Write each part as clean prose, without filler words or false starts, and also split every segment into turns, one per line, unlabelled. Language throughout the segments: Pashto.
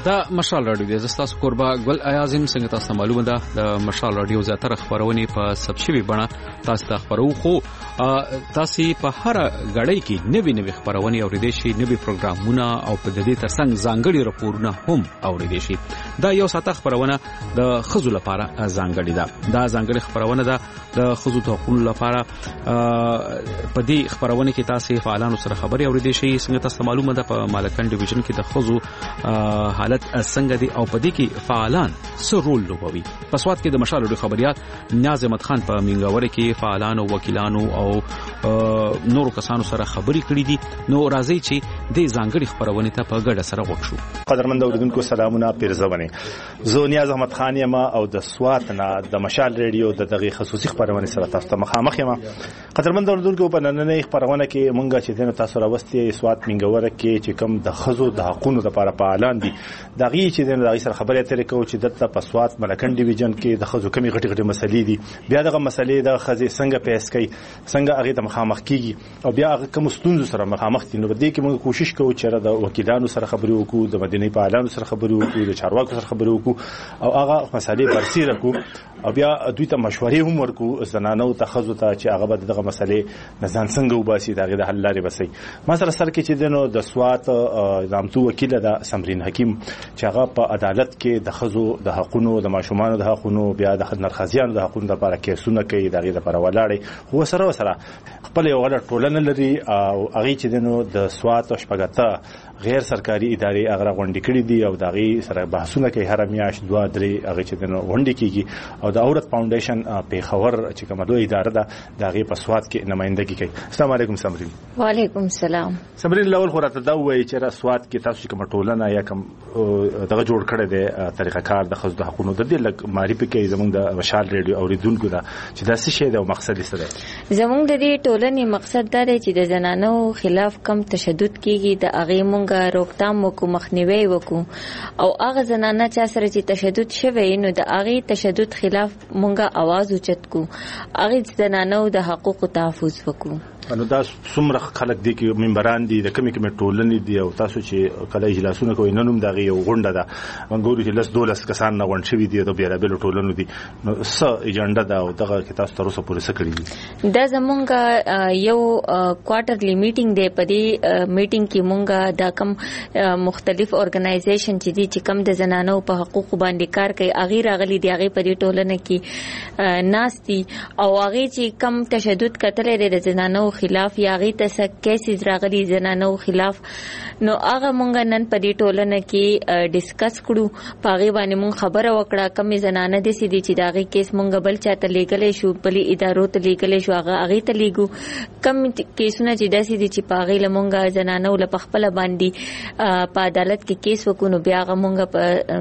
دا مشال رادیو د زستاسو قربا ګل ایازم څنګه تاسو معلومه ده د مشال رادیو زیاتره خبرونه په سبشوي بڼه تاسو ته خبرو خو تاسو په هر غړی کې نوې خبرونه اوریدئ شي نوې پروګرامونه او په دې ترڅنګ ځانګړي راپورونه هم اوریدئ شي دا یو ساته خبرونه د خزو لپاره ځانګړي ده دا ځانګړي خبرونه ده د خزو ته حقوق لپاره په دې خبرونه کې تاسو فعالانو سره خبري اوریدئ شي څنګه تاسو معلومه ده په مالکان ډیویژن کې د خزو حالت څنګه دي او په دې کې فعالان څه رول لوبوي په سواد کې د مشال رادیو خبريات نیاز احمد خان په منګوري کې فعالانو وکیلانو او نورو کسانو سره خبري کړې دي نو راځي چې د ځانګړي خبرونه ته په ګډه سره وښو
قدرمن اوریدونکو سلامونه پیرزونه زه نیاز احمد خان یم او د سواد نه د مشال رادیو د دغه خصوصي خبرونه سره تاسو ته مخامخ یم قدرمن اوریدونکو په نننۍ خبرونه کې مونږه چې دنه تاسو راوستي سواد منګوره کې چې کوم د خزو د حقوقو لپاره فعالان دي دغه چې دغه سره خبرې اترې کوي چې دلته په سواد ملکن ډیویژن کې د خزو کمی غټي مسلې دي بیا دغه مسلې د خزې څنګه پیس کوي څنګه هغه ته مخامخ کیږي او بیا هغه کوم ستونزو سره مخامخ دي نو بده کې موږ کوشش کوو چې د وکیلانو سره خبرې وکړو د مدني فعالانو سره خبرې وکړو د چارواکو سره خبرې وکړو او هغه مسلې برسېره کو او بیا دوی ته مشورې هم ورکو زنانو ته خزو ته چې هغه به دغه مسلې نزان څنګه وباسي دغه د حل لارې بسي ما سره کې چې دنو د سواد نامتو وکیل د سمرین حکیم چې هغه په عدالت کې د خزو د حقوقو د ماشومان د حقوقو بیا د نرخزیانو د حقوقو لپاره کیسونه کوي دغه لپاره ولاړې هو سره خپل یو غلط ټولنه لري او هغه چې دنو د سواد او شپږته غیر سرکاري ادارې هغه غونډې کړې دي او دغه سره بحثونه کوي هر میاشت 2-3 هغه چې دنو غونډې کیږي او د اورت فاونډیشن په خبر چې کومه دوه اداره ده دغه په سواد کې نمائندګي کوي السلام علیکم سمرین
وعلیکم السلام
سمرین لول خو راته دا وایي چې سواد کې تاسو کوم ټولنه یا کوم دغه جوړ کړی دی طریقه کار د خزو د حقوقو د دې لک معرفي کوي زموږ د مشال رادیو اوریدونکو دا چې دا څه شی دی او مقصد یې څه دی
زموږ د دې ټولنې مقصد دا دی چې د زنانو خلاف کم تشدد کیږي د هغه مونږه روکتام وکړو مخنیوي وکړو او هغه زنانه چې سره چې تشدد شوی نو د هغه تشدد خلاف مونږه आवाज اوچت کو هغه زنانو د حقوقو تحفظ وکړو
نو دا څومره خلک دي چې ممبران دي د کمی ټولنې دي او تاسو چې کله اجلاسونه کوي نن دغه یو غونډه ده منګوري چې لس 12 کسان نه غونډ شوي دي د بیرابل ټولنو دي نو څه ایجنډا ده او دغه کې تاسو تر اوسه پورې څه کړی دي
دا زمونږ یو کوارټرلی میټینګ دی په دې میټینګ کې مونږه دا کم مختلف اورګنایزیشن چې دي چې کم د زنانو په حقوقو باندې کار کوي اغه راغلي دی هغه په دې ټولنه کې ناشتي او هغه چې کم تشدد کتلې د زنانو خلاف یا غي تاسو کیسز راغلي زنانو خلاف نو هغه مونږ نن په دې ټولنه کې ډیسکس کړو پاغي باندې مونږ خبره وکړه کمی زنانه دي چې دي چې داغي کیس مونږ بل چاته لیګلې شو بلې ادارو ته لیګلې شو هغه ته لیګو کم کیسونه چې داسې دي چې پاغي لمونږ زنانو له خپل باندې په عدالت کې کیس وکړو بیا هغه مونږ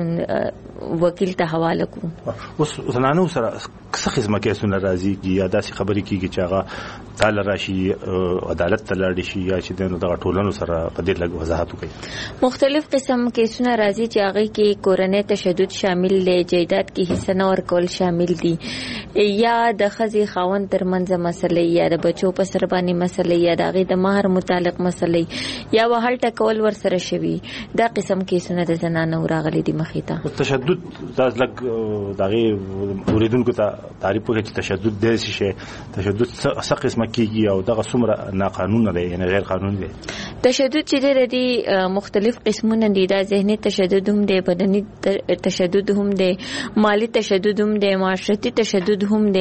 په وکیل ته حواله کوو
اوس زنانو سره څه قسمه کیسونه راځي یا داسې خبرې کیږي چې هغه تعالی راشي عدالت ته لاړ شي یا چې دغه ټولنو سره په دې لږ وضاحت وکړي
مختلف قسم کیسونه راځي چې هغه کې کورنۍ تشدد شامل دی جایداد کې حصہ نه ورکول شامل دي یا د خزي خاوند ترمنځ مسلې یا د بچو په سر باندې مسلې یا د مہر متعلق مسلې یا وهل ټکول ور سره شوی دا قسم کیسونه د زنانو راغلي دي مخې ته
تشدد تاسو لږ دغه اوریدونکو ته تعریف وکړي چې تشدد د شي تشدد څه قسمه کیږي او دغه څومره ناقانونه دی یعنی غیر قانوني دی
تشدد چې د مختلف قسمونه دي دا ذهني تشدد هم دی بدني تشدد هم دی مالی تشدد هم دی معاشرتي تشدد هم دی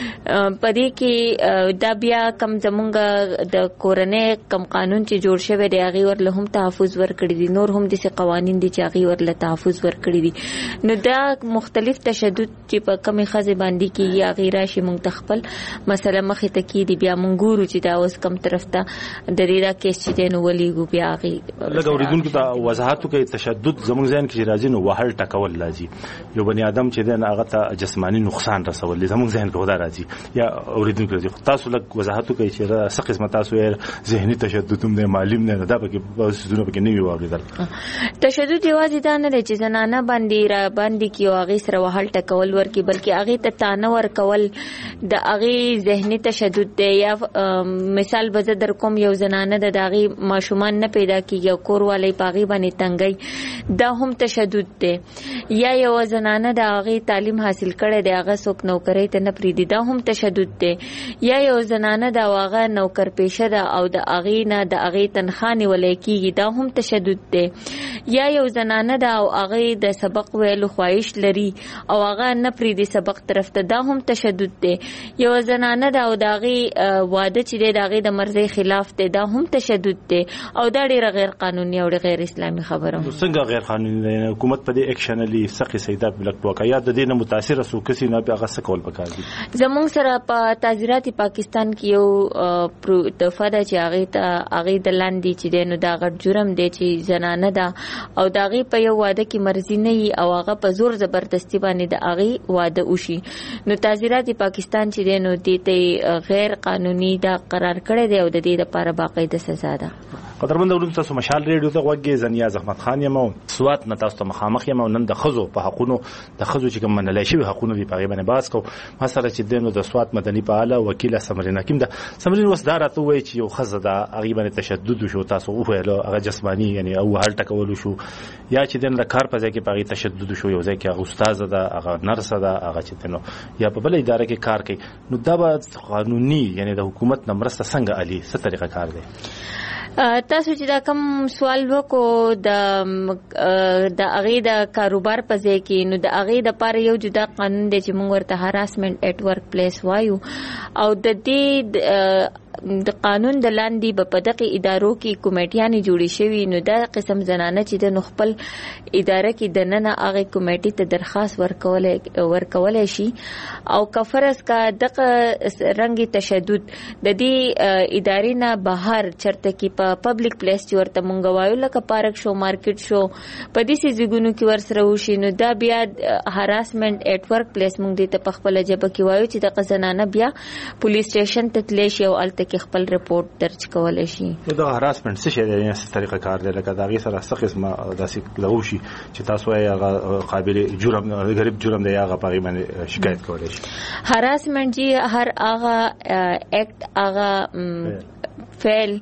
پدې کې دا بیا کم زمونږ د کورنۍ کم قانون چې جوړ شوی دی هغه ورله هم تحفظ ورکړي دي نور هم د قوانين دي چې هغه ورله تحفظ ورکړي دي نو دا مختلف تشدد چې په کمی خزه باندې کې یا غیر شي مونږ تخپل مسله مخې ته کې دي بیا مونږ ګورو چې دا اوس کم طرف ته د دې دا کیس چې نو ولېګو بیا غي
لږ اوریدونکو ته وضاحت کوي تشدد زموږ ځین کې راځي نو وهل ټکول لازم یو بني ادم چې دغه هغه ته جسمانی نقصان رسول زموږ ذهن کې ودا راځي یا اوریدونکو راځي. تاسو لږ وضاحت وکړئ چې څه قسمه تاسو ذهني تشدد هم دی، معلم نه دا پکې څه پکې نه وی واوریدل.
تشدد یوازې دا نه دی چې زنانه باندې را باندې کیو هغه سره وهل ټکول ورکی، بلکې هغه ته تانه ورکول د هغه ذهني تشدد دی. یا مثال به در کوم یو زنانه د هغه ماشومان نه پیدا کیږي او کور والی پاغي باندې تنګي، دا هم تشدد دی. یا یو زنانه د هغه تعلیم حاصل کړي دی هغه څوک نوکری ته نه پریدي، دا هم تشدد دی. یا یو زنانه د هغه نوکر پیشه ده او د هغه نه د هغه تنخواه نیولای کیږي، دا هم تشدد دی. یا یو زنانه ده او هغه د سبق ویلو خواهش لري او هغه نه پریدي سبق طرف ته، دا هم تشدد دی. یو زنانه ده او د هغه واده چې دی د هغه د مرزي خلاف دی، دا هم تشدد دی او دا ډیره غیر قانوني او غیر اسلامي خبره.
څنګه غیر قانوني؟ حکومت په دې اکشن لري سخی سیدا بلک واقعیات د دې نه متاثر سو کسي نه هغه سکول پکار دي.
زموږ سره په تعزیرات پاکستان کې یو دفعه ده چې هغه د لاندې چې دی نو دا غټ جرم دی چې زنانه ده او دا هغه په یو واده کې مرزي نه او هغه په زور زبردستی باندې د هغه واده وشي، نو تعزیرات پاکستان چې دی نو دې ته غیر قانوني دا قرار کړی دی او د دې لپاره باقاعده سزا ده.
قدرمن اورم تاسو مشال ریډیو ته وګورئ. زنیا زحمت خان یم سوات نه تاسو ته مخامخ یم نن د خزو په حقونو د خزو چې کوم منلای شي حقونو دی په غیبه نه باس کو مثلا چې دینو د سوات مدني فعال وکیل سمرین حکیم ده. سمرین وسدارته وای چې یو خزه د غیبه تشدد شو تاسو وهلو هغه جسمانی یعنی او هل ټکول شو یا چې دین د کار په ځای کې په تشدد شو یو ځای کې هغه استاد ده هغه نرس ده هغه چې دینو یا په بل اداره کې کار کوي، نو دا به قانوني یعنی د حکومت نمرسته څنګه علي څه طریقه کار دی؟
تاسو چې دا کوم سوال وکړو د هغه د کاروبار په ځای کې، نو د هغه د پاره یو جدا قانون دی چې موږ ورته هراسمنت ایٹ ورک پلیس وایو او د دې د قانون د لاندې په دغه ادارو کې کمیټیانې جوړې شوې، نو دا قسم زنانه چې د خپل اداره کې د نن هغه کمیټې ته درخواست ورکولای شي او کفرس کا دغه رنګي تشدد د دې ادارې نه بهر چرته کې په پبلک پلیس چې ورته مونږ وایو لکه پارک شو مارکیټ شو په دې سيزګونو کې ورسره وشي، نو دا بیا هراسمنت ایٹ ورک پلیس مونږ دې ته په خپل جبه کې وایو چې د زنانه بیا پولیس سټیشن ته تللی شي او الته کې خپل رپورت درج کولای شي.
دا هراسمنت څه شي دی؟ څه طریقه کار دی؟ لکه دا غي سره څه قسمه داسې لغوشي چې تاسو یې قابل جرم غریب جرم دی هغه په باندې شکایت کولای شي.
هراسمنت جی هر هغه ایکټ هغه فعل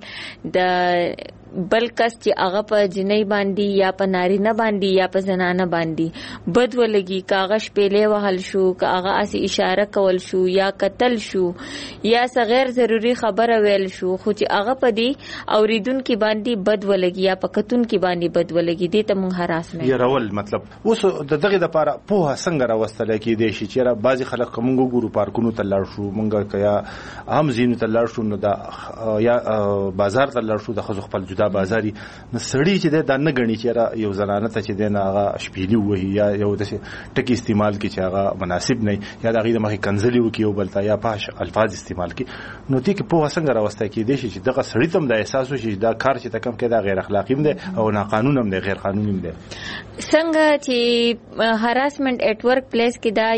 د بل کس چې هغه په جنۍ باندې یا په نارینه باندې یا په زنانه باندې بد ولګي، کاغذ پیلې وهل شو، کاغه اسی اشاره کول شو یا قتل شو یا غیر ضروری خبره ویل شو، خو چې هغه په دې اوریدونکو باندې بد ولګي یا په کتونکو باندې بد ولګي، دې ته مونږ هراسمنت
یې راول. مطلب اوس د دغه لپاره په څنګه راوستل کې دی چې را بعضی خلک کومو ګورو پارکونو ته لاړ شو مونږه کیا عام زینو ته لاړ شو، نو دا یا بازار ته لاړ شو د خزو خپل بازاري نو سړی چې دا نه غني چې یو زنانه ته چې دنه هغه شپېلی وهي یا یو د ټکی استعمال کی چې هغه مناسب نه یا د غیده مخې کنځلي وکي او بلتا یا پاش الفاظ استعمال کی، نو دې کې په څنګه راوسته کې دي چې دغه سړی تم د احساس وشي دا کار چې تکم کې دا غیر اخلاقی هم دي او ناقانون هم دي غیر قانوني هم دي.
څنګه چې هراسمنت ایٹ ورک پلیس کې دا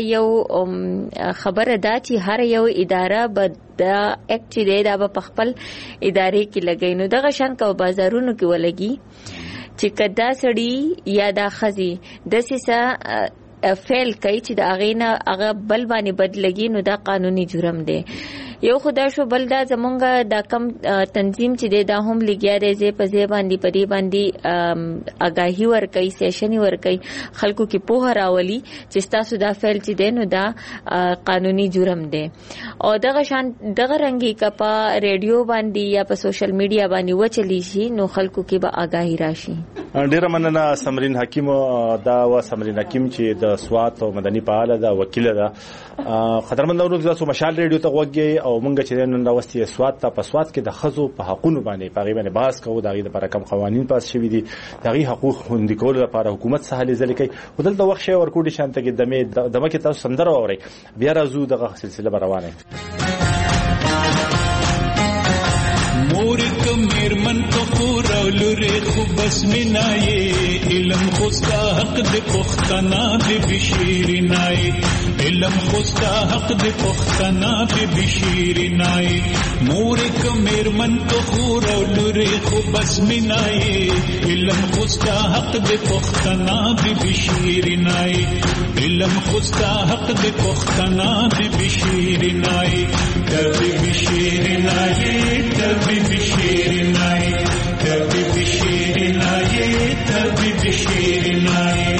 یو خبره ده چې هر یو اداره به دا ایکټ چې دی دا په خپل ادارې کې لګي، نو دغه شان کو بازارونو کې ولګي چې کدا سړی یا دا خزي د سیسه فعل کوي چې دا غینه هغه بل باندې بدلګي، نو دا قانوني جرم دی. یو خدا شو بل دا زمونږه دا کم تنظیم چې دی دا هم لګیا دی زی په زی باندې پدی باندې آگاهی ور کوي، سیشن ور کوي، خلکو کې پوهه راولي چې تاسو دا فعل چې دی نو دا قانوني جرم دی. او دغه شان دغه رنګي کپا ریډیو باندې یا په سوشل میډیا باندې وچلی شي نو خلکو کې به آگاهی راشي.
ډیر مننه سمرین حکیم. دا و سمرین حکیم چې د سوات او مدني فعال ده وکیل ده. خطرمند اورو تاسو مشال ریډیو ته وګورئ او مونږ چې نن راوستي سوات ته په سوات کې د خزو په حقوقو باندې تقریبا بحث کوو. دا غي د لپاره کوم قوانين پاس شوي دي، دا غي حقوق خوندي کول لپاره حکومت سهال ځل کوي. ودلته وخت شي ورکوډي شانته کې دمه کې تاسو سندره اوري بیا راځو دغه سلسله روانه.
مورک میرمن کو پورا لوري خو بس منای علم خوستا حق د پختنا به بشیرنای علم خوستا حق د پختنا به بشیرنای مور کمر من تو خور لوري خو بس منای علم خوستا حق د پختنا به بشیرنای علم خوستا حق د پختنا به بشیرنای تبي بشیرنای تبي بشیرنای تبي بشیرنای تبي بشیرنای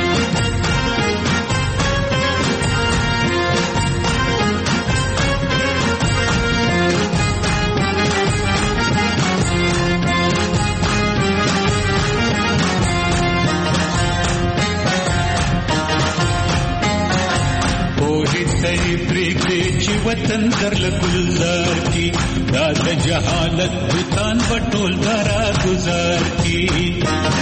وطن در لگلزار کی داد جہالت بتان بٹول دارا گزار کی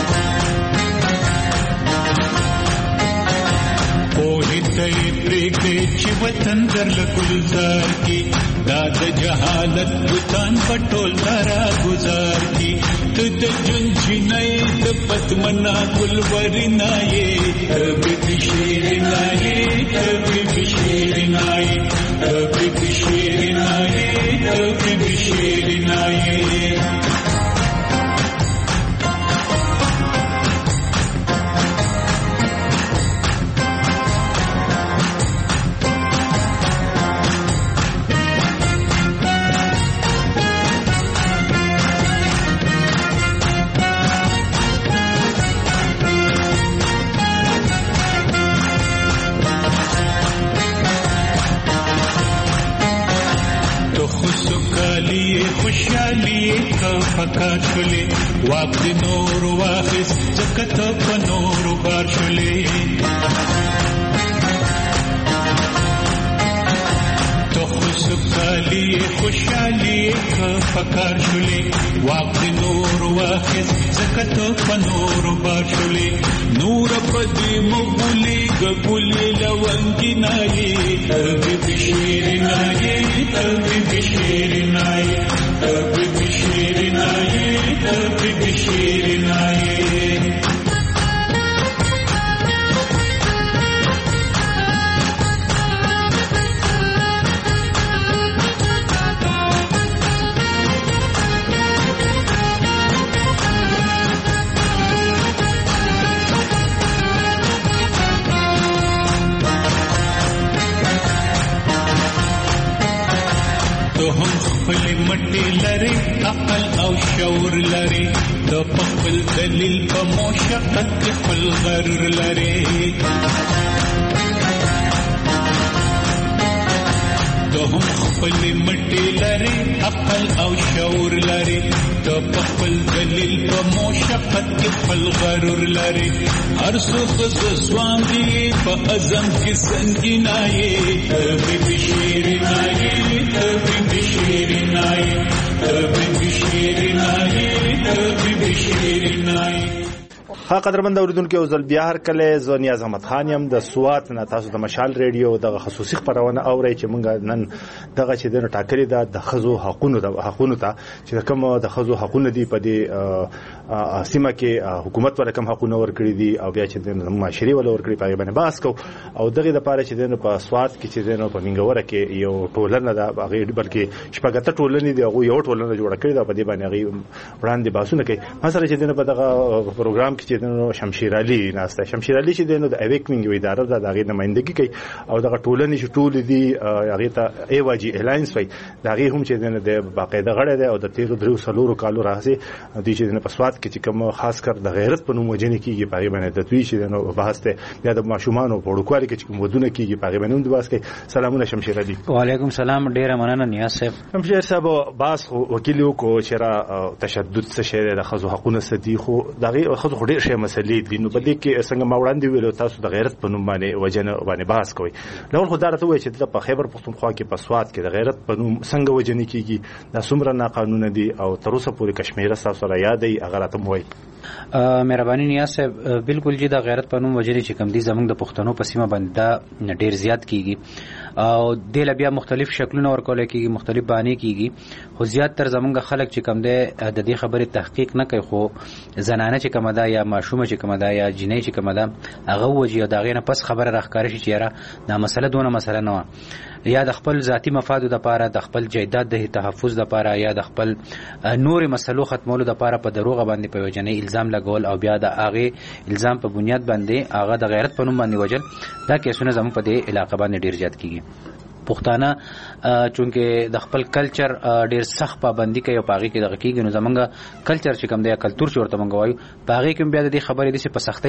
پوہیتائی پریکتے چی وطن در لگلزار کی داد جہالت بتان بٹول دارا گزار کی تد جنچی نئی دپت منا گلوری نائی تبی بشیر نائی تبی بشیر نائی تبی بشیر نائی تبی بشیر نائی پکار شلے واق دی نور واخس جکت پا نور بار شلے تو خوشحالی خوشحالی پکار شلے واق دی نور واخس جکت پا نور بار شلے نور پدی مغولی گگولی لونگی نائی تبی بشیر نائی تبی بشیر نائی تبی بشیر نائی تبی بشیر نائی عقل او شعور لري د خپل دلیل په مشقت خپل غرور لري د خپل مټي لري عقل او شعور لري د خپل دلیل په مشقت خپل غرور لري هر څه ځوان دي په اعظم کې سنگینای تبي بشیر نای تبي بشیر نای تبي بشیر نای تبي بشیر نای
ها قدرمن اوریدونکو او ځل بیا هر کله زه نیاز احمد خان یم د سوات نه تاسو د مشال ریډیو د خصوصي خبرونه اورئ چې مونږ نن دغه چې د ټاکري د خزو حقونو ته چې کوم د خزو حقونه دي په دې سیمه کې حکومت ور کوم حقونه ورکړي دي او بیا چې د معاشري ول ورکړي په باندې باس کو او دغه د پاره چې د په سوات کې چې د په منګوره کې یو ټولنه ده هغه بلکې شپږته ټولنې دي هغه یو ټولنه جوړ کړي ده په دې باندې هغه وړاندې باسونه کوي مثلا چې د په دغه پروګرام کې د شمشیر علي ناسته شمشیر علي چې د اویکنینګ اداره ده دغه نمائندګي کوي او دغه ټولنې چې ټول دي هغه ته ایواجی الاینس وي دغه هم چې د باقاعده غړي ده او د 13 کالو راځي د چې د پسوات کې چې کوم خاص کر د غیرت په نوم وجنې کیږي په باندې د دوی چې د بحث ته د ماشومان او وړوکوالي کې کوم ودونه کیږي په باندې د بحث کې سلامونه شمشیر علي
وعلیکم سلام ډیره مننه نیاز صاحب
شمشیر صاحب باس وکیل کو چې را تشدد څه شی د خزو حقوقو سدي خو دغه خزو ډیر شی مسلې دي نو په دې کې څنګه ما وړاندې ویلو تاسو د غیرت په نوم باندې وجنه باندې بحث کوي لور خو دارته وایي چې په خیبر پختونخوا کې په سوات کې د غیرت په نوم څنګه وجنه کیږي د څومره ناقانونه دي او تر اوسه پورې کشمیر تاسو را یادې اگر ته موي
مهرباني نیاز صاحب بالکل جی دا غیرت په نوم وجري چې کم دي زمونږ د پښتنو په سیمه باندې دا ډیر زیات کیږي او د بیا مختلف شکلونه ورکول کیږي مختلف بهانې کیږي خو زیات تر زمونږ خلک چې کم ده د دې خبرې تحقیق نه کوي خو زنانه چې کم ده یا ماشومه چې کم ده یا جنۍ چې کم ده هغه وجي او داغه نه پس خبره راخکاره شي چې یاره دا مسله دونه مسله نه یا د خپل ذاتی مفادو د لپاره د خپل جیدات د تحفظ د لپاره یا د خپل نور مسلو ختمولو د لپاره په دروغ باندې په وجنې الزام لګول او بیا د هغه الزام په بنیاد باندې هغه د غیرت په نوم باندې وجل دا کیسونه زموږ په دې علاقې باندې ډیر زیات کیږي پښتانه چونکه د خپل کلچر ډیر سخت پابندي کوي او پاغي کې دغه کیږي نو زمونږ کلچر چې کوم دی کلچر چې ورته مونږ وایو پاغي کې بیا د خبرې د په سختۍ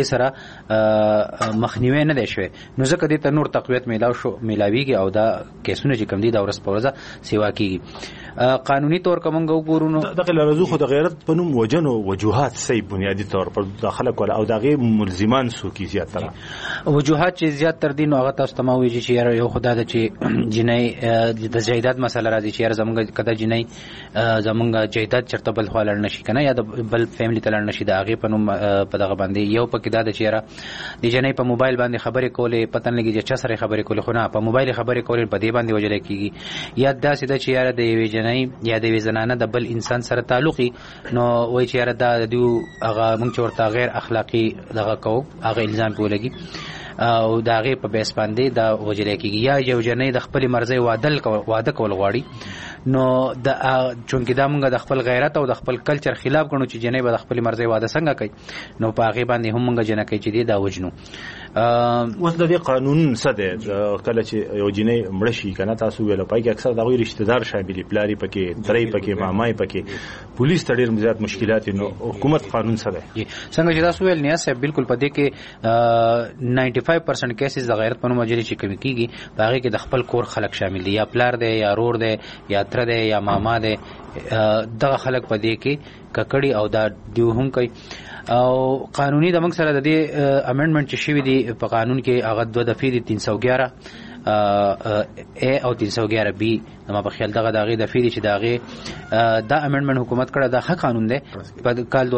سره مخنیوي نه دی شوی نو ځکه د تنور تقویت میلاویږي او دا کیسونه چې کوم دي د ورځ په ورځ سیوا کیږي قانوني طور کومنګ وګورو نو
دغه لرزو خو د غیرت په نوم وجنو وجوهات صحیح بنیادی طور پر داخله کول او دغه ملزمان سو کی زیات تر
وجوهات چې زیات تر دین او هغه تاسو تماوي چې یو خدای د چې جنۍ د جیدات مسله راځي چې زمونږ کده جنۍ زمونږ جیدات چرته بل خلل نشي کنه یا د بل فیملی تلل نشي د هغه په نوم په دغه باندې یو پکې د چیرې د جنۍ په موبایل باندې خبرې کولې پتن لګي چې چا سره خبرې کولې خو نه په موبایل خبرې کولې په دې باندې وجل کیږي یا داسې د چیرې د یوې جنۍ یا د زنانه د بل انسان سره تعلقي نو وای چیرې د هغه مونږ ورته غیر اخلاقی دغه کو هغه الزام پولګي او دا غي په بیس باندې دا وجل کیږي یا یو جنۍ د خپل مرزي واده کول غواړي نو د چونکې دا مونږ د خپل غیرت او د خپل کلچر خلاف غنو چې جنۍ به د خپل مرزي واده څنګه کوي نو په هغه باندې هم مونږ جنہ کوي چې دا وجنو
اوس د دې قانون څه دی کله چې یو جنۍ مړ شي کنه تاسو ویل پای کې اکثر دغه رشتہ دار شاملي پلاری پکې درې پکې مامای پکې پولیس ته ډېر زیات مشکلات نو حکومت قانون څه دی
څنګه چې تاسو ویل نه صاحب بالکل پدې کې 95% کیسز د غیرت په نوم وجري چې کوي کیږي هغه کې د خپل کور خلک شامل دي یا پلار دی یا رور دی یا تر دی یا ماما دی دغه خلک پدې کې ککړی او دا دیو هم کوي او قانوني د موږ سره د دې امندمنت چې شوی دی په قانون کې هغه 2 دفعې دي 311 ا او 311 بي نو په خیال دغه دغه د فیری چې دغه دا امندمنت حکومت کړه د حق قانون دی په کال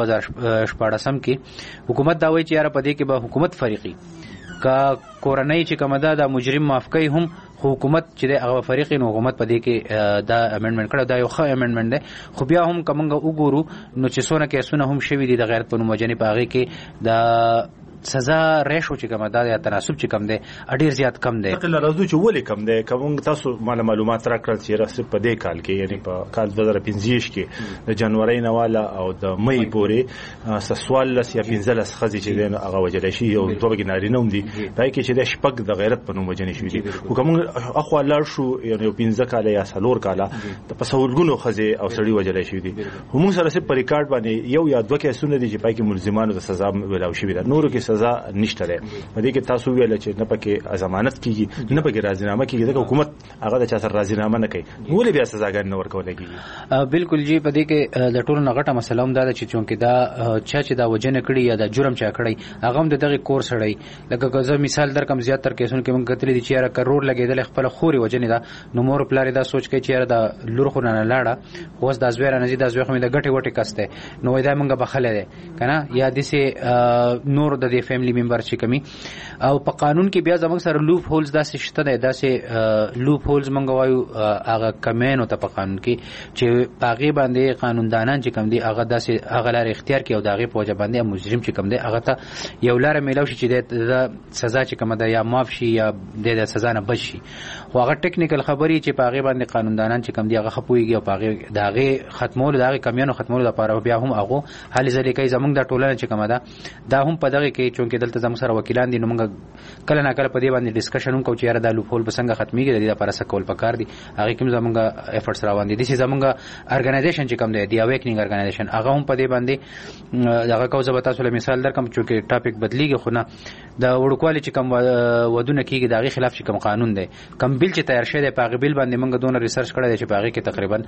2014 کې حکومت دا وایي چې یاره په دې کې به حکومت فریقي کا کورنۍ چې کومه دا مجرم معاف کوي هم حکومت چې د هغه فریقي نو حکومت په دې کې دا امندمنت کړه دا یو ښه امندمنت دی خو بیا هم کومنګ وګورو نو چې څونه کې څونه هم شوی دي د غیرت په نوم وجنې په هغه کې د سزا ریشو چې کوم دا یا تناسب چې کم دی اډیر زیات کم دی
تل راځو چې ولې کم دی کوم تاسو معلومات راکړل چې راس په دې کال کې یعنی په کال 2015 کې د جنوري نواله او د مې پورې سوال لس یا 15 خزي چې دین هغه وجل شي او دوه ګناري نوم دي دای کې چې د شپږ د غیرت په نوم وجنې شوې دي کوم اخو لار شو یعنی 15 کال یا سلور کال د پسولګونو خزي او سړی وجل شوې دي هم سره سره په ریکارډ باندې یو یا دوه کې سونه دي چې پای کې ملزمانو د سزا ویلاو شوې ده نور کې سزا نشته ده دې کې تاسو ویل چې نه پکې ضمانت کیږي نه پکې راضینامه کیږي د حکومت هغه د چا سره راضینامه نه کوي ولې بیا سزاګان نه ورکول کیږي
بالکل جی په دې کې د ټولو نغټه مسله هم دا چې چونکې دا چې دا وجنه کړی یا د جرم چا کړی هغه هم دغه کور سړی لکه که مثال در کوم زیات تر کیسونه کې مونږ کتلې دي چې یاره کروڑ لګیدل خپل خوري وجنه دا نو مور پلار دا سوچ کوي چې یاره دا لور خو نه لاړه اوس د ازویر نه زی د ازویر خو د غټي وټي کسته نو دا مونږ بخله ده کنه یا دسه نور د فیملی ممبر چې کمی او په قانون کې بیا زموږ سره لوپ هولز داسې شته ده داسې لوپ هولز مونږ وایو هغه کمینو ته په قانون کې چې هغه باندې قانوندانان چې کم دي هغه داسې هغه لار اختیار کوي او دغه په وجه باندې مجرم چې کم دي هغه ته یو لار میلاو شي چې د سزا چې کم ده یا معاف شي یا د سزا نه بچ شي خو هغه ټیکنیکل خبري چې په هغه باندې قانوندانان چې کم دي هغه خپويږي او په هغه دغه ختمول دغه کمینو ختمول لپاره بیا هم هغه حل ځلې کوي زموږ د ټولنه چې کم ده دا هم په دغه کې چونکې دلته زموږ سره وکیلان دي نو موږ کله نه کله په دې باندې ډیسکشن هم کوو چې یاره دا لوپ هول به څنګه ختميږي د دې لپاره څه کول پکار دي هغه کوم زموږ افورټس روان دي د زموږ ارګنایزیشن چې کوم دی دی اویکنینګ ارګنایزیشن هغه هم په دې باندې هغه کوزه به تاسو له مثال درکم چې ټاپک بدلیږي خو نه د وړوکوالي چې کوم ودونه کیږي دغه خلاف چې کوم قانون دی کوم بیل چې تیار شوی دی په غبیل باندې موږ دونه ریسرچ کړی دی چې په هغه کې تقریبا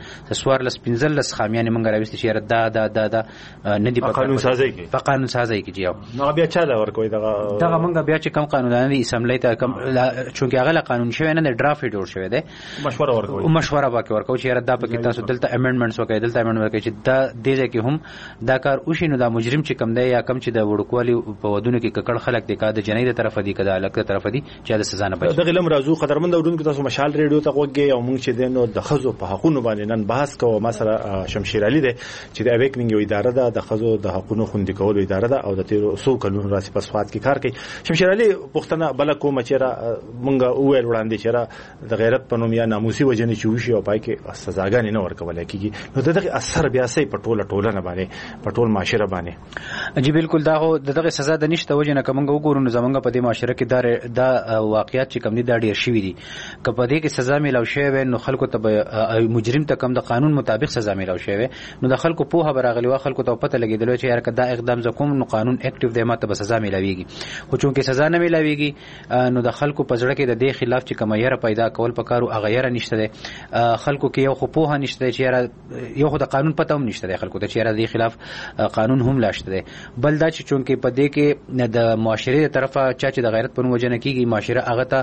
14 خامیان موږ راوستي چې دا نه دی په
قانون سازي کې
په قانون سازي کې یو
نو بیا چا ځای ورکوي
دغه مونږ بیا چې کم قانونونه دي اسمبلی ته کم چونکه هغه قانون شوی نه ډرافټ جوړ شوی دی مشوره ورکوي چې دا پکې تاسو دلته امندمنټس وکړئ دلته امندمنټ وکړئ چې دا دې ځای کې هم دا کار وشي نو دا مجرم چې کم دی یا کم چې د وړوکوالي په ودونو کې ککړ خلک دی کا د جنۍ د طرف دی کدا الګ طرف دی چې د سزا نه بچي
دغه لم راځو قدرمن اورونکو تاسو مشال ریډیو ته وګورئ او مونږ چې دنو د خزو په حقوقو باندې نن بحث کوو ما سره شمشیر علي دی چې د اویکنینګ یو اداره ده د خزو د حقوقو خوندي کولو اداره ده او د 1300 کلونو راسي په سواد کې کار کوي شمشیر علي پښتنه بل کوم چې مونږ وویل وړاندې چې د غیرت په نوم یا ناموسي وجنې چې وشي او پای کې سزاګانې نه ورکول کېږي نو دغه اثر بیا سي په ټوله باندې په ټول معاشره باندې
جی بالکل دا دغه سزا د نشته وجنه کومه وګورو نو زمونږ په دې معاشره کې دا واقعیت چې کم دي دا ډیر شوی دي که په دې کې سزا ملو شوی نو خلکو ته مجرم ته کم د قانون مطابق سزا ملو شوی نو د خلکو په هغه راغلی وا خلکو ته پته لګیدل چې یار کدا اقدام زکوم نو قانون اکټیو دی ماته به سزا ملويږي خو چونکه سزا نه ملويږي نو د خلکو په ځړه کې د دې خلاف چې کوم یره پیدا کول پکارو هغه یره نشته دی خلکو کې یو خو په نشته چې یاره یو خو د قانون پته هم نشته دی خلکو ته چې یاره د خلاف قانون هم لاشته دی بل دا چې چونکه په دې کې د معاشره طرفه چې د غیرت په وجه نه کیږي معاشره هغه ته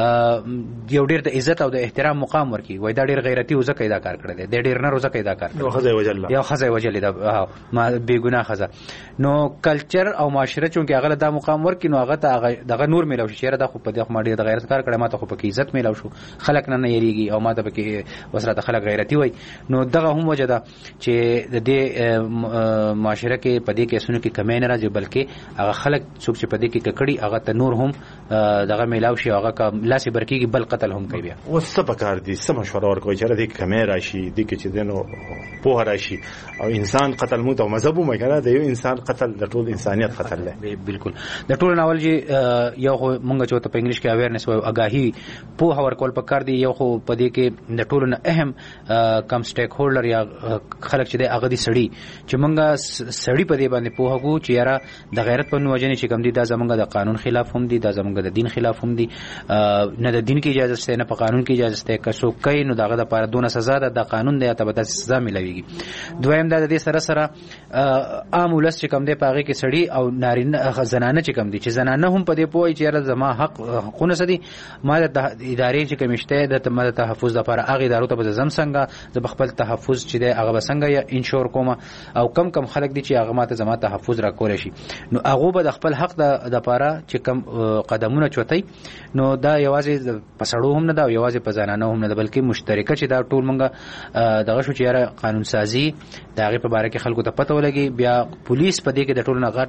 یو ډیر د عزت او د احترام مقام ورکي وای دا ډیر غیرتی او زکه دا کار کړی دی د ډیر نه روزه کې دا کار
یو خزه وجل
یو خزه وجل دا ما بیګناه خزه نو کلچر او معاشره چونکه هغه دا مقام ورکي نو هغه ته دغه نور ملو شي یاره دا خو په دې خو ما ډیر د غیرت کار کړی ما ته خو په عزت ملو شو خلک نه یریږي او ما ته به وسره خلک غیرتی وای نو دغه هم وجه ده چې د دې معاشره کې په دې کې سونه کې کمې نه راځي بلکې هغه خلک څوک چې په دې کې ککړي هغه ته نور هم دغه ملاو شي هغه کا لاسي برکیږي بل قتل هم کوي بیا
وسه پکار دي سم مشوره ورکوي چې دې کمې راشي دې کې چې دنو په راشي او انسان قتل موت او مذهب مو کنه د یو انسان قتل د ټول انسانيت قتل دی
بالکل د ټول ناول جی یو مونږ چې په انګلیش کې اویرنس او اگاهي په هور کول پکار دي یو خو په دې کې د ټول نه اهم کم سټیک هولډر یا خلک چې د هغه دي سړی چې مونږه سړی په دې باندې په هغه چې یاره د غیرت په نوجنې چې کم دي دا زمونږ د قانون خلاف هم دي دا زمونږ د دین خلاف هم دي نه د دین کې اجازه شته نه په قانون کې اجازه شته که څوک کوي نو دغه د پاره دونه سزا ده د قانون دی ته به سزا ملويږي دویم دا د دې سره سره عام ولس چې کم دی پاغه کې سړی او نارینه زنانه چې کم دي چې زنانه هم په دې پوي چې یاره زما حقونه سدي ما د ادارې چې کمشته د تحفظ لپاره هغه ادارو ته به زم څنګه د خپل تحفظ چې دی هغه څنګه یا انشور کوم او کم خلک دي چې هغه ماته زما تحفظ را کول شي نو هغه به د خپل حق د لپاره چې کم قدمونه چوتای نو دا یوازې پسړو هم نه دا یوازې په زنانه هم نه بلکې مشترکه چې دا ټول مونږه دغه شو چې یاره قانون سازي دا هغه په باره کې خلکو ته پته ولګي بیا پولیس په دې کې د ټول نه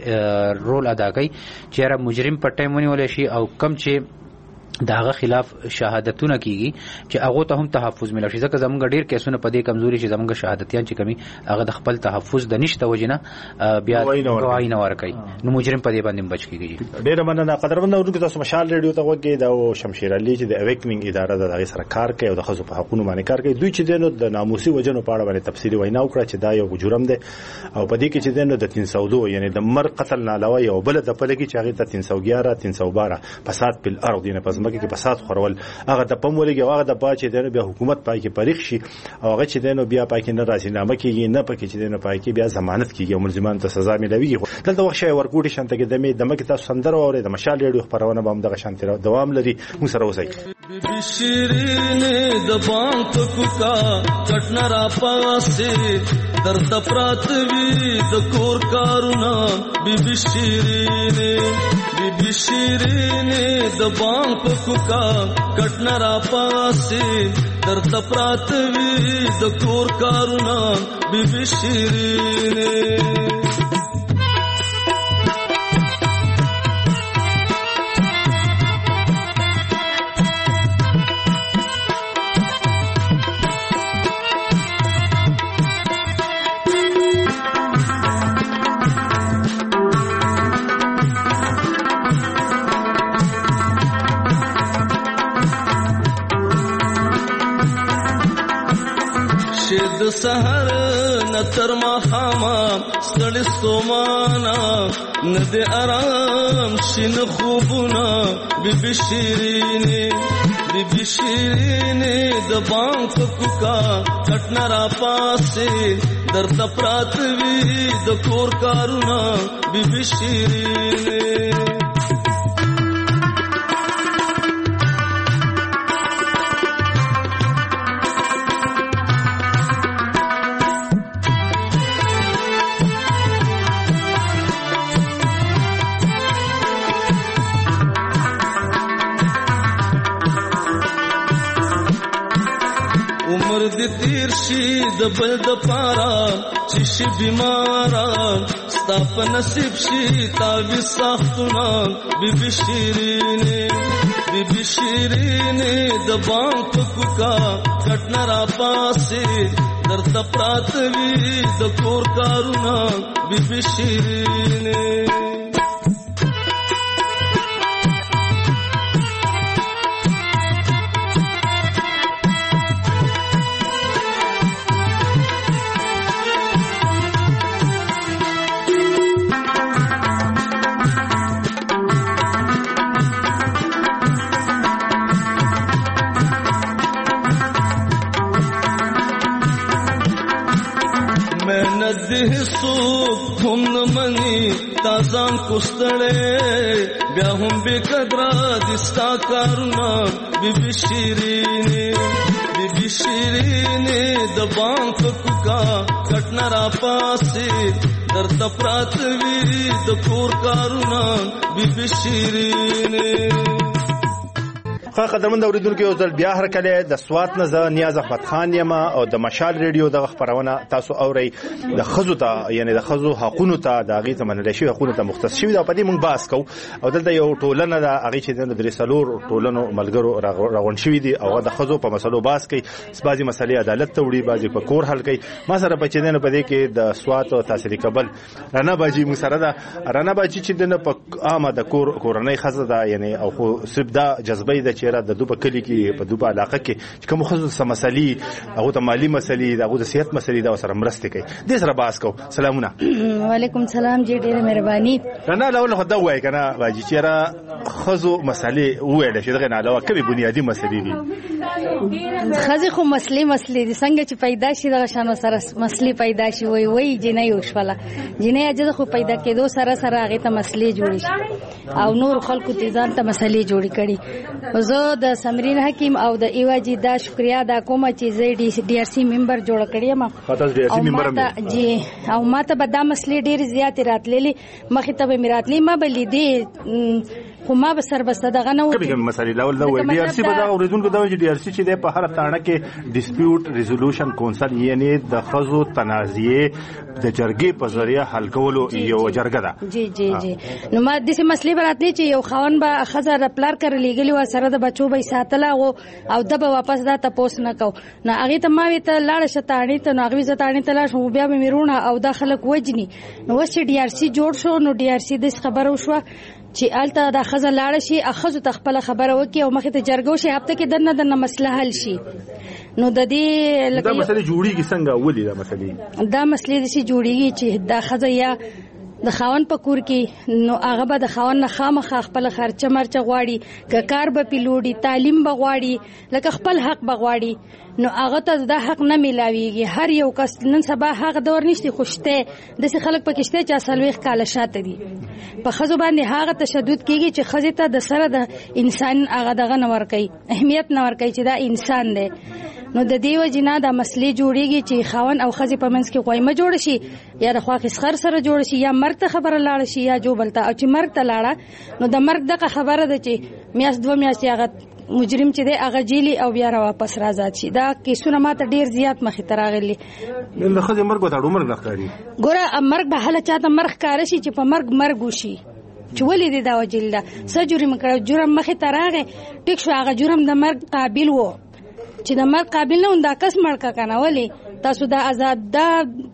غټ رول ادا کوي چې یاره مجرم په ټیم ونیول شي او کم چې داغه خلاف شهادتونه کیږي چې هغه ته هم تحفظ ملو شي ځکه زمونږ ډیر کیسونه په دې کمزوري شي زمونږ شهادتيان چې کمی هغه د خپل تحفظ د نشته وجنه بیا گواهی نه ورکوي نو مجرم په دې باندې بچ کیږي
ډیر مننه قدرمن اورونکو تاسو مشال ریډیو ته وګورئ دا شمشیر علي چې د اویکنینګ اداره د هغه سره کار کوي او د خزو په حقوقو باندې کار کوي دوی چې دنو د ناموسي وجنو په اړه باندې تفصیلی وینا وکړه چې دا یو جرم دی او په دې کې چې دنو د 302 یعنی د مر قتل نه علاوه یو بل د پلګي چې هغه ته 311 312 فساد په الارض نه پزماکه کې فساد هغه د پمولګي هغه د باچې د بیا حکومت پای کې پریخ شي او هغه چې دنو بیا پای کې نه راځي نامه کېږي نه پکې چې دنو پای کې بیا ضمانت کېږي او ملزمان ته سزا ملويږي دلته وخت شي ورګوډي شانته کې دمه کې تاسو سندره اوري د مشال ریډیو خبرونه به هم دغه شانته دوام لري مو سره اوسئ
شیرین د بام کوکا چټنا را پاسه درد پرات وی د کور کارونه بی شیرین د بام کوکا کټنا را پاسه درد پرات وی د کور کارونه بی شیرین د سحر نتر ما خاما ستړي ستومانا ند آرام شین خوبنا بی شیرینی بی بی شیرینې د بام په کوکا کټنه را پاسې درته پراته وي د کور کارونه بی بی شیرینې د تیر شي د بل د پارا چې شي بیمارا ستا په نصیب شي تعویض ساختونه بی بی شیرینې د بام په کوکا کټنه را پاسې درته پراته وي د کور کارونه بی بی شیرینې هم نمانی تازان کستړې بیا هم بے قدرا دستا کارونه بی بی شیرینې د بام په کوکا کټنه را پاسې درته پراته وي د کور کارونه بی بی شیرینې
قدرمن اوریدونکو یو ځل بیا هر کله د سوات نه زه نیاز احمد خان یم او د مشال ریډیو د خبرونه تاسو اورئ د خزو ته یعنی د خزو حقوقو ته د غي زمنل شي حقوقو ته مختص شي دا پدې مونږ باس کو او دلته یو ټولنه د هغه چې د درسلور ټولنو ملګرو راغون شوی دي او د خزو په مسلو باس کوي بعضي مسلې عدالت ته وړي بعضي په کور حل کوي ما سره په چینه په دې کې د سوات او تحصیل کابل رانا باجی مو سره دا رانا باجی چې د په عامه د کورنۍ خزه دا یعنی او خو سبدا جذبې د چیرې د دوبه کلی کې په دوبه علاقه کې چې کوم خصوص مسلې هغه ته مالی مسلې هغه د صحت مسلې دا سره مرسته کوي د سره باس کو سلامونه
وعلیکم سلام جی ډیره مهرباني
نه لا ول خدا وای کنه واجی چیرې خزو مسلې وایله چې دغه نه علاوه کومي بنیادی مسلې دي
خزه خو مسلې دي څنګه چې پیدا شي دغه شانو سره مسلې پیدا شي وای جنې یو شواله جنې اجازه خو پیدا کېدو سره هغه ته مسلې جوړي او نور خلکو ته ځان ته مسلې جوړي کړي زه د سمرین حکیم او د ایواجی دا شکریا دا کومه چې زه ډي آر سی ممبر جوړ کړی ما
تاسو ډي آر سی ممبر
جی او ماته به دا مسلې ډېر زیات راتللې مخې ته به میراتلې ما بلې دي خو ما به سر بسته دغه نه وي
کوم مسلې لاول دا وی ډي آر سی به دا اوریدونکو دا چې ډي آر سی چې د په هر تاړه کې ډیسپیوټ ریزولوشن کونسل یعنی د خزو تنازعې د جرګې په ذریعہ حل کولو یو جرګه ده
جی نو ما د دې مسلې براتلې چې یو خاون به خزر پلار کړ لګلی و سره د بچو به ساتله او د به واپس دا تاسو نه کو نه هغه ته ما وی ته لاړ شتاړی ته نو هغه زتاړی ته لاړ شو بیا به میرونه او د خلک وجني نو وسې ډي آر سی جوړ شو نو ډي آر سی د خبره وشو چې الته د خزه لاړ شي اخذ تخپل خبره وکي او مخه ته جرګو شي هفته کې دنه مسله حل شي نو د دې
دا مسله جوړیږي څنګه ولې دا مسله
د شي جوړیږي چې د خزه یا د خاون په کور کې نو هغه به د خاون نه خامخ خپل خرچه مرچه غواړي که کار به پیلوړي تعلیم به غواړي لکه خپل حق به غواړي نو هغه ته د حق نه ملاويږي هر یو کس نن سبا هغه دور نشته خوشته د خلک پکشته چې سلويخ کاله شاته دي په خزو باندې هغه تشدد کیږي چې خزه ته د سره د انسان هغه دغه نور کوي اهمیت نور کوي چې دا انسان دی نو د دیو جنا د مسلې جوړیږي چې خاون او خزه په منځ کې قایمه جوړ شي یا د خواخ اسخر سره جوړ شي یا مرګ ته خبره لاړ شي یا جو بلته او چې مرګ ته لاړه نو د مرګ دغه خبره ده چې میاس 2 میاشتې هغه مجرم چې دی هغه جیلی او بیا واپس راځي شي دا کیسونه ماته ډیر زیات مخې ته راغلي
د خزه مرګ وته عمر لخري
ګوره مرګ به حاله چاته مرګ کار شي چې په مرګ وشي چې ولې دا وجل ده سجوري مکړه جرم مخې ته راغی ټیک شو هغه جرم د مرګ قابل وو چې د مرګ قابل نه دا کس مړ کنه ولی تاسو دا آزاد دا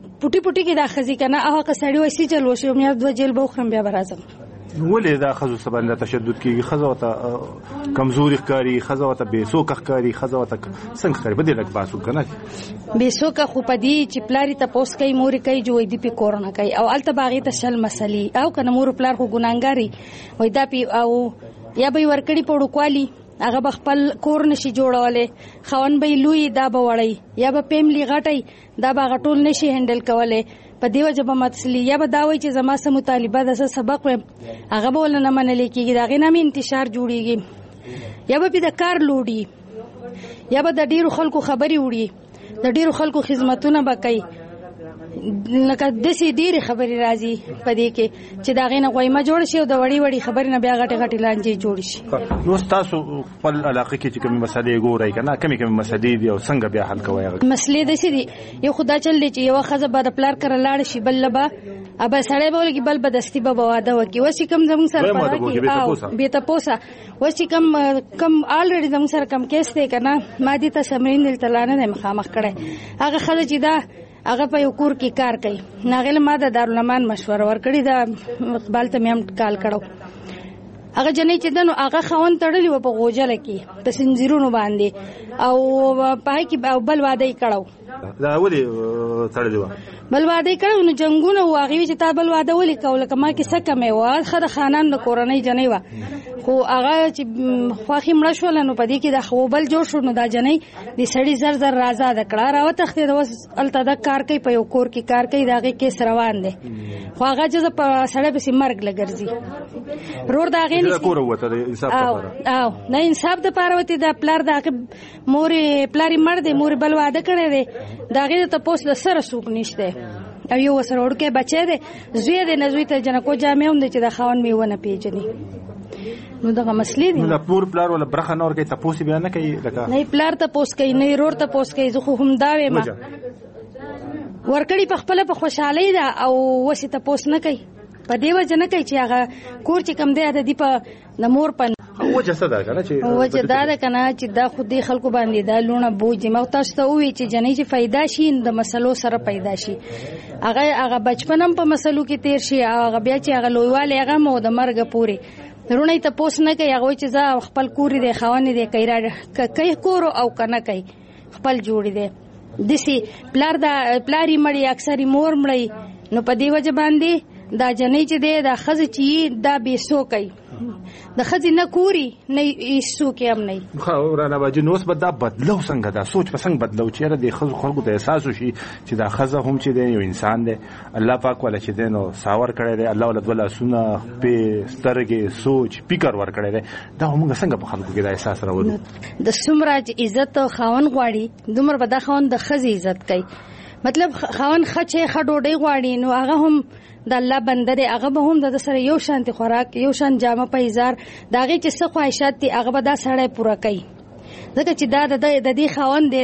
پټي کې دا خزي کنه هغه کسړی وسی چل وشو مې 2 جیل به خرم بیا برازم
ولې دا خزو سبانه تشدد کیږي خزو ته کمزوري ښکاری خزو ته بیسوک ښکاری خزو ته څنګه ښکاری بده لګ باسو کنه
بیسوک خو پدی چې پلاری ته پوس کوي مور کوي جوړ دی په کورونه کوي او الته باغی ته شل مسلې او کنه مور پلار خو ګناګاری وای دا پی او یا به ورکړی په ډوکوالی هغه خپل کور نشي جوړولې، خاون به لوی دا به وړي یا به فیملی غټي دا به غټول نشي هندل کولای. په دیو جبه متسلی یا به دا وایي چې زما سم مطالبه د سبق ویم هغه به ولنه منل کېږي، دا غي نامې انتشار جوړيږي، یا به د کار لوړي، یا به د ډیرو خلکو خبري وړي، د ډیرو خلکو خدمتونه به کوي. لکه داسې ډېرې خبرې راځي په دې کې چې د هغې نه غویمه جوړ شي او د وړې وړې خبرې نه بیا غټې غټې لانجې جوړې شي.
نو ستاسو خپل علاقه کې چې کومې مسلې ګورئ که نه کومې مسلې دي او څنګه بیا حل کوئ؟
مسلې داسې دي، یو خو دا چل دی چې یوه ښځه به د پلار کره لاړه شي، بل به ابا سړی به ولګي، بل به دستي به واده وکړي. اوس چې کوم زموږ سره بې تپوسه اوس چې کم آلریډي زموږ سره کم کیس دی که نه، ما دې ته سمرین دلته لا نه دی مخامخ کړی. هغه ښځه چې دا هغه په یو کور کې کار کوي، هغې له ما د دارالمان مشوره ورکړې ده، اقبال ته مې هم کال کړو. هغه جنۍ چې ده نو هغه خاوند تړلی و په غوجله کې په سنځیرونو باندې او په هغې کې بل واده یې کړی.
دا ولې تړلی وه؟
بل واده یې کړی نو جنګونه و، هغې وی چې تا بل واده ولې کوو، لکه ما کې څه کمی وه، ښه د خانان د کورنۍ جنۍ وه، خو هغه چې خوښې مړه شوله نو په دې کې د خوبل جوړ شو، نو دا جنۍ د سړي زر زر رازاده کړه، راوتښتېده، اوس هلته د کار کوي، په یو کور کې کار کوي، د هغې کیس روان دی، خو هغه جزه په سړی پسې مرګ لګرځي. رور د هغې نه انصاف دپاره وتې د پلار د هغې پلار یې مړ دی، مور یې بل واده کړی دی، د هغې د تپوس له سره څوک نشته او یو ورسره وړوکی بچی دی، زوی دی، نه زوی ته جنکو جامې هم دی چې د خاوند مې ونه پېژني. نو دغه مسلې دي.
نو د مور پلار ولا برخه نه ورکوي، تپوس یې بیا نه کوي؟
نه پلار تپوس کوي، نه رور تپوس کوي. زه خو همدا وایم ورکړي په خپله په خوشحالۍ ده او اوس یې تپوس نه کوي، په دې وجه نه کوي چې هغه کور چې کوم دی د دې په د مور په
وجه څه ده که نه، چې
وجه دا ده که نه چې دا خو دې خلکو باندې دا لوڼه بوج دي. ما تاسو ته ووایي چې جنۍ چې پیدا شي د مسلو سره پیدا شي، هغه بچپن هم په مسلو کې تیر شي او هغه بیا چې هغه لویوالی هغه هم او د مرګه پورې رونه یې تپوس نه کوي. هغه وایي چې زه خپل کور دی، خاوند دی، کوي کور او که نه کوي خپل جوړې دی. داسې پلار یې مړی، اکثر یې مور مړی، نو په دې وجه باندې دا جنۍ چې دی دا ښځه چې دا بې سوکه وي، د ښځې نه کوري نه څوک هم نه وي.
رانه باجي نو اوس به دا بدلو څنګه، دا سوچ به څنګه بدلو چې یاره د ښځو خلکو ته احساس وشي چې دا ښځه هم چې دی یو انسان دی، الله پاک والا چې دی نو ساور کړی دی، الله والا دوه لاسونه، خپې، سترګې، سوچ، فکر ورکړی دی، دا موږ څنګه په خلکو کې دا احساس راولو؟
د څومره چې عزت خاوند غواړي دومره به دا خاوند د ښځې عزت کوي. مطلب خاوند ښه چې ښه ډوډۍ غواړي نو هغه هم د الله بنده دی، هغه به هم د سره یو شانتي خوراک، یو شان جامه پیزار، د هغې چې څه خواهشات دي هغه به دا سړی پوره کوي، ځکه چې دا د دې خاوند دی.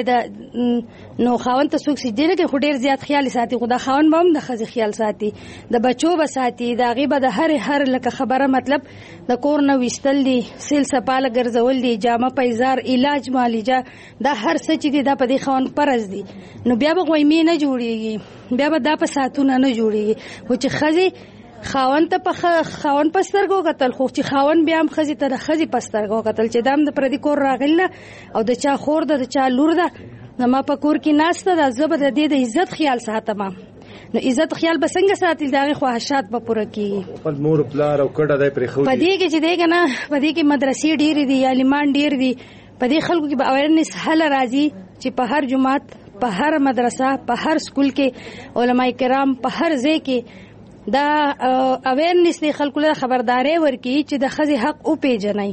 نو خاوند ته څوک سجدې نه کوي، خو ډېر زیات خیال ساتي، خو دا خاوند به هم د ښځې خیال ساتي، د بچو به ساتي، د هغې به د هر لکه خبره مطلب د کور نه ویستل دي، سیل سپاله ګرځول دي، جامه پیزار، علاج معالجه، دا هر څه چې دي دا په دې خاوند فرض دي. نو بیا به غویمې نه جوړېږي، بیا به دا په ساعتونه نه جوړېږي، خو چې ښځې خاوند ته په خاوند په سترګو کتل، خو چې خاوند بیا هم ښځې ته د ښځې په سترګو کتل چې دا هم د پردي کور راغلی ده او د چا خور ده، د چا لور ده، زما په کور کې ناسته ده، زه به د دې د عزت خیال ساتم. نو عزت خیال به څنګه ساتل، د هغې خواهشات به پوره کېږي.
خپل مور پلار او کډه دی پرېښودي.
په دې کې چې دی که نه، په دې کې مدرسې ډېرې دي، عالمان ډېر دي، په دې خلکو کې به اویرنس هله راځي چې په هر جماعت، په هر مدرسه، په هر سکول کې علماء کرام په هر ځای کې دا اویرنس دی، خلکو له خبرداري ورکړي چې د ښځې حق وپېژنئ.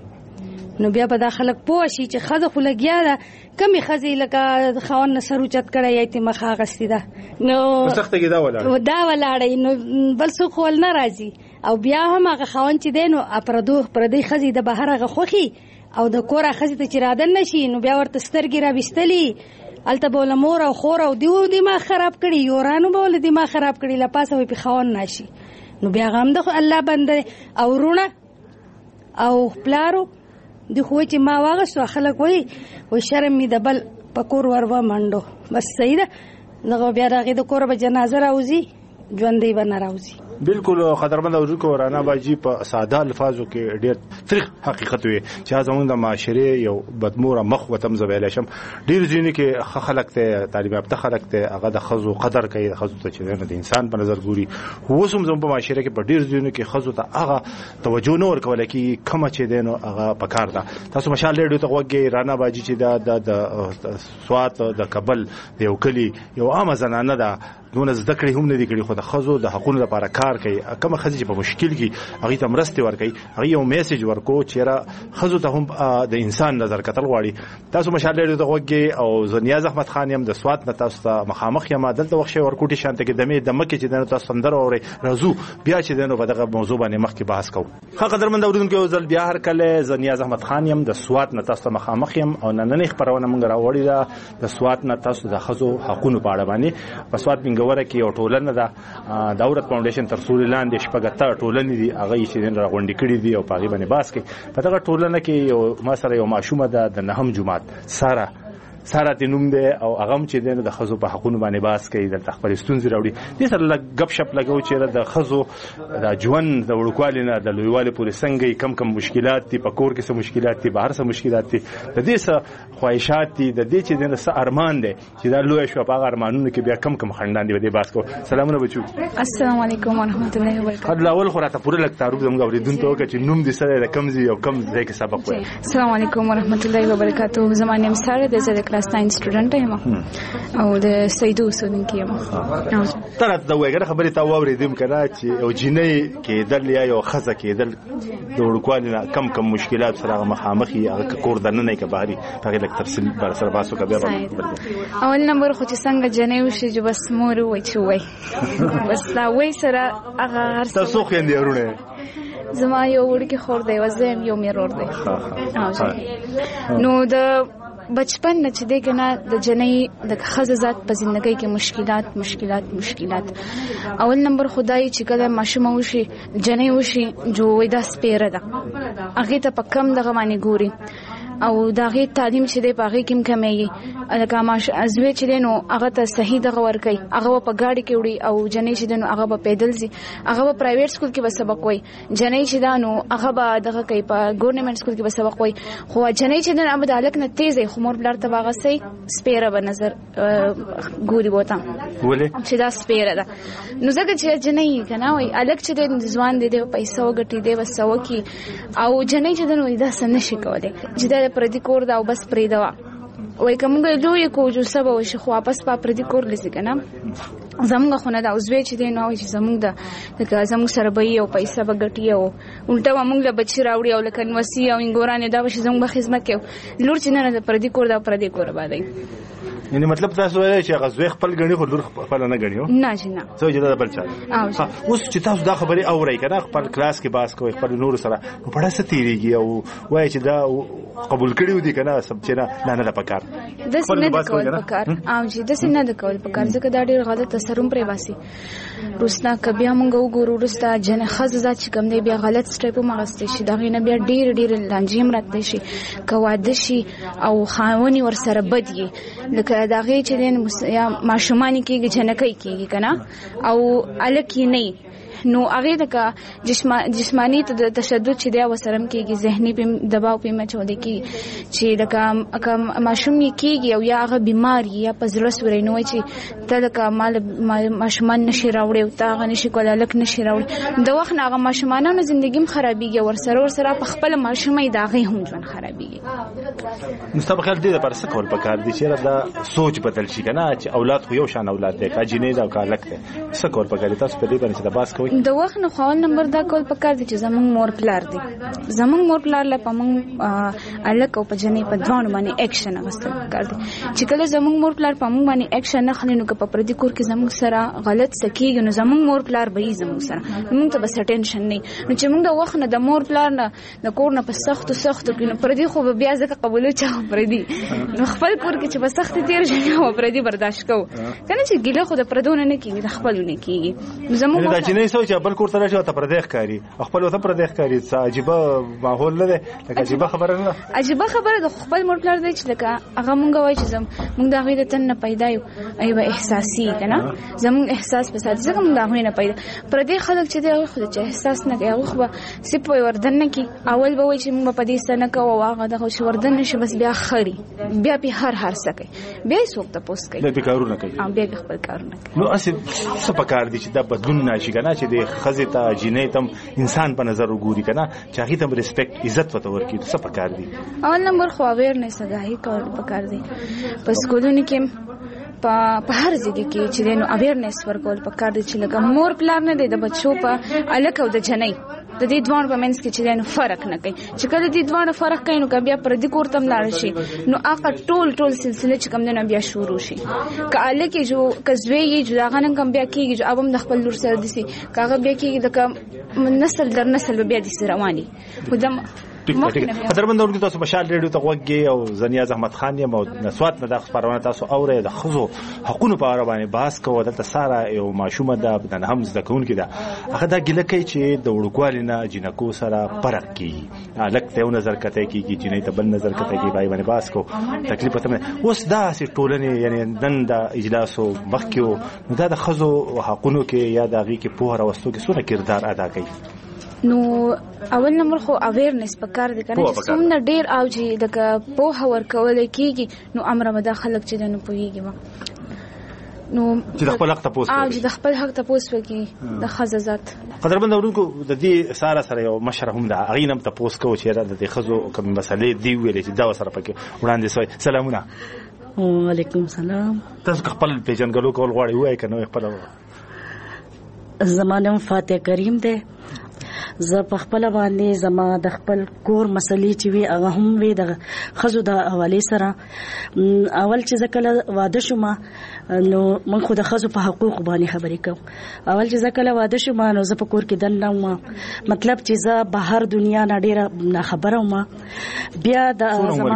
نو بیا به دا خلک پوه شي چې ښځه خو لګیا ده، کمې ښځې لکه خاوند نه سر اوچت کړی یا یې مخ اخیستې ده، نو
په سخته کې دا
ولاړی، نو بل څوک خو نه راځي. او بیا هم هغه خاوند چې دی نو پردۍ ښځې د بهر هغه خوښي او د کوره ښځې ته چې رادن نه شي نو بیا ورته سترګې راویستلي، هلته به له مور او خور او دیو دماغ خراب کړي، یورانو به له دماغ خراب کړي، له پاسه به پې خاوند ناشي. نو بیا هغه هم د الله بنده او وروڼه او پلارو د خو چې ما واغستو، خلک وایي شرم مې د بل په کور ور ومنډو، بس صحیح ده. دغه بیا د هغې د کوره به جنازه راوځي، ژوندی به نه راوځي.
بالکل خطرمند اوریدونکو رانا باجی په ساده الفاظو کې ډېر تریخ حقیقت وي چې زموږ د معاشره یو بدموره مخ وتم زویل شم ډېر ځینې کې خلک ته تعلیم یافته خلک ته هغه د خزو قدر کوي د خزو ته چې د انسان په نظر ګوري وسوم زموږ په معاشره کې په ډېر ځینې کې خزو ته هغه توجه نه ورکول کی کوم چې دینو هغه پکار ده تاسو مشال ریډیو ته وګورئ رانا باجی چې د سوات د کابل د یو کلی یو عام زنانه ده دونه زده کړې هم نه دي کړې خو د خزو د حقوقو لپاره کار کوي کوم خزې چې په مشکل کې هغه ته مرسته ورکوي هغه یو میسج ورکو چې خزو ته هم د انسان نظر کتل غواړي تاسو مشال ډېر د وګي او زنیاز احمد خان یم د سوات نه تاسو ته مخامخ یم دلته وخت ورکوټي شانته کې دمه دمکه چې دنه تاسو سندر اوري رازو بیا چې دنه په دغه موضوع باندې مخ کې بحث کوو ښه قدرمند اوریدونکو ځل بیا هر کله زنیاز احمد خان یم د سوات نه تاسو ته مخامخ یم او نن خبرونه مونږ راوړی دا د سوات نه تاسو د خزو حقوقو په اړه باندې په سوات منګوره کې یو ټولنه ده دولت فاونډیشن تر څو لاندې شپږ ټولنې دي هغه چې راغونډې کړې دي او په هغه باندې باس کې په دغه ټولنه کې یو ما سره یو ماشومه ده د نهم جماعت ساره تنوم ده او هغه چې د خزو په حقوقو باندې باس کوي د خپل ستونزې راوړي دې سره غب شپ لګاو چې د خزو د ژوند د وړوکوالي نه د لویوالي پورې څنګه کم مشکلات دي په کور کې څه مشکلات دي بهر څه مشکلات دي د دې څه خواهشات دي د دې چې د څه ارمان دي چې دا لوی شو په ارمانونو کې بیا کم خندان دي دې باس کو سلامونه بچو
السلام علیکم ورحمت الله وبرکاته
خد لاول خو راته پوره لک تعارف زموږ اوریدونکو چې نوم دې سره د کم زی او کم ځای کې سبق وایي
السلام علیکم ورحمت الله وبرکاته زما نوم ساره د کلاس 9 سټوډنټ او د سیدو اوسیدونکې یم
تر دا وګړه خبرې تا واورېدم کنه چې او جنې کېدل یا یو خزه کېدل د وړوکوالي نه کم مشکلات سره مخامخي هغه کور دنه نه کې بهاري هغه لک تفصیل بر سره باسو کوي
اول نمبر خو چې څنګه جنې وشي چې بس مور وای چې وای بس دا وای سره هغه هر څه
تاسو خو یې ورونه
زما یو وړکی خور دی وزم یو میرور دی نو د بچپن نه چې دی کنه د جنۍ د خزه ذات په ژوندۍ کې مشکلات اول نمبر خدای چې کله ماشوم وشي جنۍ وشي جو وې د سپیره ده هغه ته په کم دغه باندې ګوري او داغه تعلیم چې دی پاغه کم کمیږي الکه ماش ازوی چې دی نو هغه ته صحیح دغه ور کوي هغه په گاډي کې وړي او جنۍ چې دی نو هغه په پیدل سي هغه په پرایویټ سکول کې به سبق وای جنۍ چې دا نو هغه به دغه کوي په ګورنمنت سکول کې به سبق وای خو جنۍ چې دی هغه د الک نه تیز خو مور بلار ته واغ سي سپیره به نظر ګوري بوته
ولې
چې دا سپیره ده نو ځکه چې جنۍ کنه وای الک چې دی ځوان دی پیسې وګټي دی وسو کی او جنۍ چې دی نو دا سن نشي کولای چې پردي کور دا او بس پریدا وای کومګه دوی کو جو سبا وشي خو واپس په پردي کور لسی کنه زموږ خونه دا اوسوي چې دی نو چې زموږ د زموږ سره به یو پیسې بغټي او الټا موږ له بچی راوړي او لکه نوسی او انګورانه دا وشي زموږ خدمت کوي لور چې نه د پردي کور دا پردي کور باندې
یعنی مطلب تاسو وایي چې غزوی خپل غني خو لور خپل نه غنیو
نه جنا
څه جدا بل چا اوس چې تاسو دا خبري اورئ کنه خپل کلاس کې باس کوي خپل نور سره په پړه ستیریږي او وایي چې دا قبول کړیو دي کنه سب چې نه پکار
د سینې د کول پکار او چې د سینې د کول پکار ځکه دا ډیر غلط اثرون پرې واسي روسنا کبیا مونږ وګورو رستا جن خززات چې کوم دی بیا غلط سټیپ مغسته شي دا غینه بیا ډیر لانجیم راته شي کواده شي او خاوني ور سره بدي لکه دا غي چې دین یا ماشومان کېږي جنکې کېږي کنه او الکی نه نو هغه د جسمانی تشدد چې دی وسرم کېږي ذهني په دباو په مچو دي کې چې د ماشوم کېږي او یا هغه بیماری یا په زړه سوري نو چې تلکه مال ماشومان نشي راوړي او تا غ نشي کولای لک نشي راوړي د وخت هغه ماشومانو ژوندګیم خرابيږي ورسره په خپل ماشومې داغه هم ژوند خرابيږي
مستقبل دې پر څه کول پکار دي چې دا سوچ بدل شي کنه چې اولاد خو یو شان اولاد دی کا جنې دا کا لک دی څه کول پکار دي تاسو په دې باندې د باس کوي
د وخت نه خپل نمبر دا کول پکار دي چې زمونږ مور پلار دي زمونږ مور پلار لا پمنګ الک او په جنې په دوه باندې اکشن غوښتل پکار دي چې کله زمونږ مور پلار پمنګ باندې اکشن نه خلینو که په پردي کور کې زمونږ سره غلط سکیږي نو زمونږ مور پلار به یې زمونږ سره موږ ته بس ټینشن نه نو چې موږ د وخت نه د مور پلار نه د کور نه په سخت کې نو پردي خو بیا ځکه قبول چا پردي نو خپل کور کې چې په سخت تیر شي او پردي برداشت کو کنه چې ګیله خو د پردونه نه کیږي د خپلونه کیږي زمونږ
دا چې نه شو چې بل کور ته راشي ته پردیخ کاری خپل وته پردیخ کاری عجیب ماحول نه ده لکه عجیب خبره نه
عجیب خبره د خپل مور پلار دی چې لکه هغه مونږ وای چې مونږ د هغه د تن نه پیدا یو ایوه احساسي کنه زموږ احساس په ساتي ځکه مونږ د هغه نه پیدا پردیخ خلک چې دی هغه خو چې احساس نه کوي هغه خو سپ وردن نه کی اول به وای چې مونږ په دې سره نه کوو هغه د خو وردن نشي بس بیا خري بیا په هر سکه بیا څوک ته پوس کوي
بیا کارونه کوي
بیا خپل کارونه کوي
نو اصل څه پکار دي چې د بدلون نشي کنه چې د خزه ته جنې تم انسان په نظر وګوري کنه چې هغه تم ریسپیکټ عزت وته ورکی څه پکار دي
اول نمبر خو اویرنس غاهي کول پکار دي پس کولونی کې په هر ځای کې چې نو اویرنس ورکول پکار دي چې لکه مور پلان نه دی د بچو په الکو د جنۍ د دې دوه په منځ کې چې نو فرق نه کوي چې کله دې دوه فرق کوي نو بیا پر دې کورتم لاړ شي نو هغه ټول سلسله چې کوم نه بیا شروع شي کاله کې جو کزوی یې جوړه غنن کوم بیا کېږي چې ابم د خپل لور سره دي کاغه بیا کېږي د نسل در نسل بیا دي رواني خدام
قدرمن دونکو تاسو بشال ریډیو ته وګورئ او زنیاز احمد خان یم او نسوات مده خبرونه تاسو اورئ د خزو حقوقو په اړه باندې بحث کوو دلته ساره یو ماشومه ده د هم زده کوونکې ده هغه دا ګیله کوي چې د وړوکوالي نه جنکو سره فرق کیږي لکه یو نظر کته کیږي جنې ته بل نظر کته کیږي بای باندې بحث کو تکلیف ته اوس دا سي ټولنه یعنی نن د اجلاس او مخکیو دا د خزو حقوقو کې یا د غي کې په راوستو کې څونه کردار ادا کوي
نو اول نمبر خو اویرنس پکار دي کنه چې څومره ډیر او چې د په هور کول کیږي نو امر مداخله چې نه پويږي نو
چې د خپل حق ته پوس
چې د خپل حق ته پوس وکي د خززات
قدرمن اورونکو د دې ساره یو مشر هم ده اغینم ته پوس کو چې د خزو کوم مسلې دی ویلې چې دا سره پکې وړاندې سوی سلامونه
وعلیکم سلام
تاسو خپل پیژنګلو کول غواړئ وای کنه خپل
زمانم فاتح کریم ده زه په خپل باندې زما د خپل کور مسلې چې وی هغه هم وی د خزو د حواله سره اول چې زکه واده شوم نو من خو د خزو په حقوق باندې خبرې کوم اول چې زکه واده شوم نو زه په کور کې دنه مطلب چې زه بهر دنیا نه ډیره خبره وم بیا د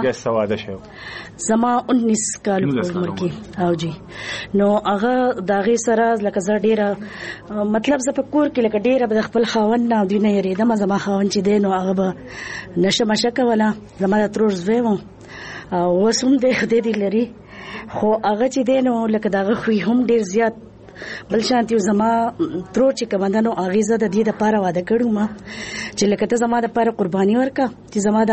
زما 19 کال عمر کې او جی نو هغه داغه سره لکه زه ډیره مطلب زه په کور کې لکه ډیره د خپل خاوند نه دی نه یریدم زما خاوند چې دی نو هغه به نشه مشکه ولا زما تر زوی و او وسوم دې لري خو هغه چې دی نو لکه داغه خو هم ډیر زیات بل شانتي زما ترو چې کمندانو اغیزه د دې لپاره واده کړم چې لکه ته زما د لپاره قرباني ورکا چې زما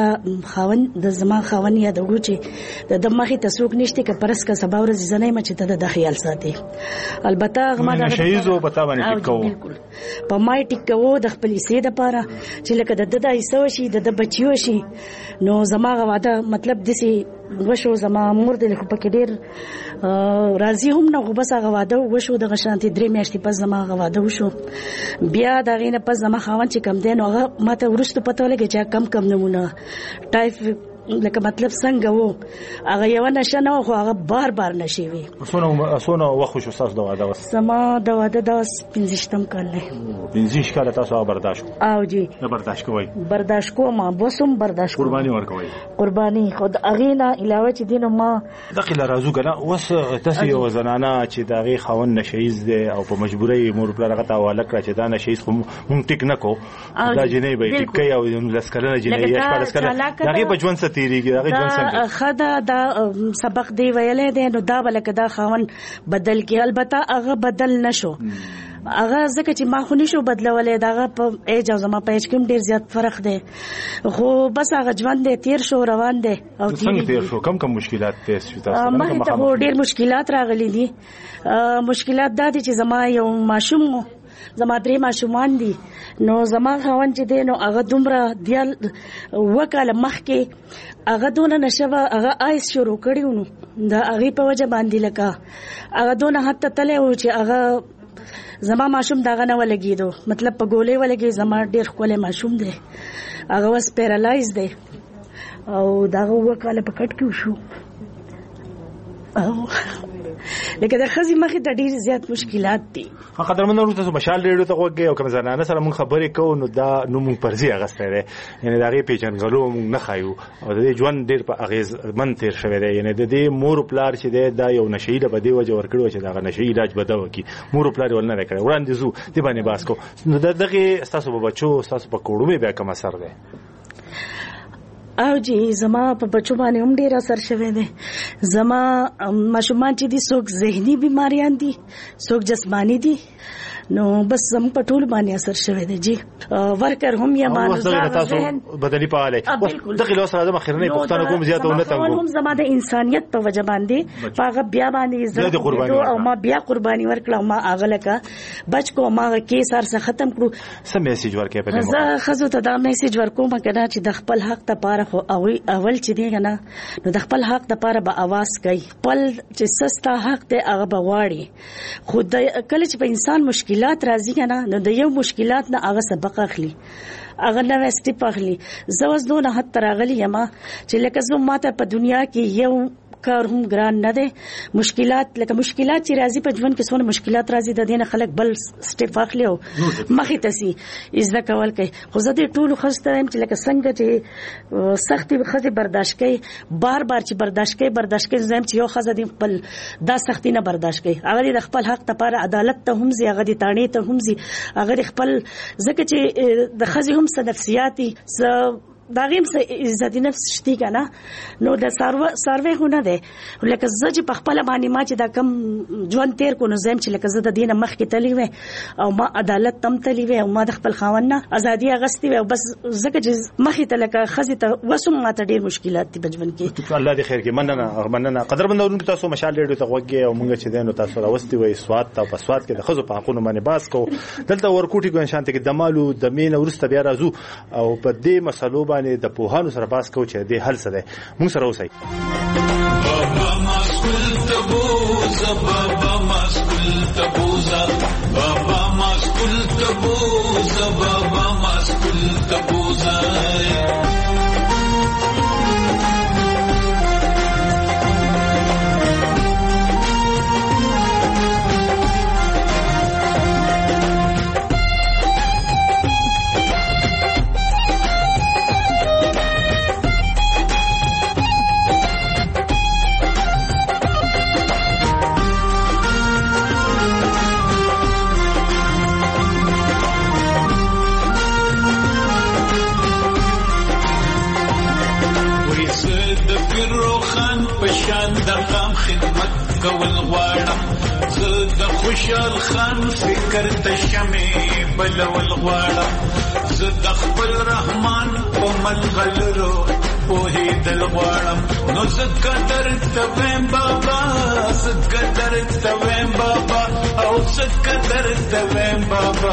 د زما خاون یا د وګچې د دماغي تسوک نشته ک پرس کا سبا ورځ زنه مچ ته د خیال ساتي البته غما د
شهیزو پتا باندې ټیکو
په مای ټیکو د خپل سي د لپاره چې لکه د ایسو شي د بچیو شي نو زما واده مطلب دسي وشو زما مور د پکې ډیر راضي هم نه بس هغه واده وشو د غشانتي 3 میاشتې پس زما هغه واده وشو بیا دا غینه پس زما خاون چې کم دین هغه ماته ورستو پته ولګی چې کم نمونه ټایپ لکه مطلب څنګه وو هغه یو نشه نه خو هغه بار نشي وي
سونه وخت شو تاسو د واده
سما د واده د 15 کال نه
15 کال تاسو برداشت
او جی
برداشت کوئ
برداشت کوم بوسم برداشت
قرباني ورکوي
قرباني خود اغینا علاوه چې دینه ما
داخله رازو کنه وس تاسو یو زنانه چې داغي خاون نشیز دی او په مجبورۍ مور بل رغه حواله کړ چې دا نشیز خو مونږ ټیک نکو دا جنې به ټیک کوي او لسکلنه جنې یا شپږ لسکلنه داغي بجوان ستیریږي داغي ځان څنګه
خدا دا سبق دی ویلې دی نو دا بلکې دا خاون بدل کی البته هغه بدل نشو هغه ځکه چې ما خو نشو بدلولې داغه په ایج او زما په ایج کې ډیر زیات فرق دی خو بس هغه ژوند دی تیر شو روان دی
او څنګه تیر شو کم مشکلات تاسو
ته ډیر مشکلات راغلي دي مشکلات دا دي چې زما یو ماشوم زما 3 ماشومان دي نو زما خاون چې دی نو هغه دومره دیال وکاله مخکې هغه دونه نشوه هغه آیس شروع کړیو نو دا هغه په وجه باندې لکه هغه دونه حتی تله و چې هغه زما ماشوم داغه نه ولګیدو مطلب په ګولې ولګي زما ډیر خپل ماشوم دی هغه وس پیرالایز دی او داغه وکاله په کټ کې شو او لکه د خزي مخې ته ډیر زیات مشکلات دي.
قدرمنو تاسو مشال ریډیو ته وګورئ او کوم زنانه سره مونږ خبرې کوو نو دا نو مونږ پرځي اغسته دی یعنی دا غي پیژنګلو مونږ نه خایو او د ژوند ډیر په اغیز من تیر شوی دی یعنی د دې مور پلار چې دی دا یو نشهید به دی وجه ورکړو چې دا نشهید علاج بدو کی مور پلار ولنه کړی وړاندې زو دی باندې باس کو نو دغه تاسو په بچو تاسو په کوړو بیا کوم اثر دی
او جی زما په بچو باندې هم ډیر اثر شوی دی. زما ماشومان چې دي څوک ذهني بیماریان دي څوک جسمانی دي نو بس زم په ټول باندې اثر شوی دی جی. ورکر هم یا مانوزار ذهن
بدلی پاله دغه له سره د مخرنه پښتنه کوم زیاتونه تنګو
هم زما د انسانيت په وجه باندې پاغه بیا باندې عزت او ما بیا قرباني ورکړه ما اغله کا بچ کو ما کې سر څخه ختم کړو
سم میسج ورکې په دې
زه خزو ته دا میسج ورکوم کړه چې د خپل حق ته پاره خو اول چې دی کنه نو د خپل حق ته پاره به आवाज کوي خپل چې سستا حق ته هغه بغواړي خود کله چې په انسان مشکلات راځي کنه نو د یو مشکلات نه هغه سبق اخلي هغه نو سټیپ اخلي. زه اوس دونه حد تراغلی یم چې لکه زه ماته په دنیا کې یو کار هم ګران نه دي مشکلات لکه مشکلات چې راځي په ژوند کې څونه مشکلات راځي د دینه خلک بل سټیپ اخلي او مخې تسي عزت کول کوي. خو زه دې ټول خسته يم چې لکه څنګه چې سختي خزي برداشت کوي بار چې برداشت کوي زم چې یو خزه دې خپل دا سختي نه برداشت کوي هغه د خپل حق لپاره عدالت ته هم زی هغه د تانې ته هم زی هغه خپل ځکه چې د خزي هم څه نفسياتي دا غیم څه عزت نفس شتي کنه نو د سروې هونه ده لکه زه چې په خپل باندې ما چې دا کم ژوند تیر کو نو زم چې لکه زه د دینه مخ کې تلی و او ما عدالت تم تلی و او ما د خپل خاوند نه ازادي اغستی و بس زکه چې مخ ته لکه خزي ته وسم ما ته ډیر مشکلات دي بجون کې
الله دې خیر کې مننه قدرمنو تاسو مشال ریډیو ته وګورئ او مونږ چې دینو تاسو راوستي وي سواد ته په سواد کې د خزو په حقونو باندې باس کو دلته ورکوټي ګون شانته کې دمالو د مين ورسته بیا راځو او په دې مسلو باندې د پوهانو سره باس کو چې دې حل څه ده موږ سره اوسئ.
بابا مسکول تبوزا بابا مسکول تبوزا بابا مسکول تبوزا بابا مسکول تبوزا کول غواړم زه د خوشحال خان فکر ته شمې بلول غواړم زه د خپل رحمان په ملغلرو پوهېدل غواړم نو زه قدر ته ویم بابا زه قدر ته ویم بابا او زه قدر ته ویم بابا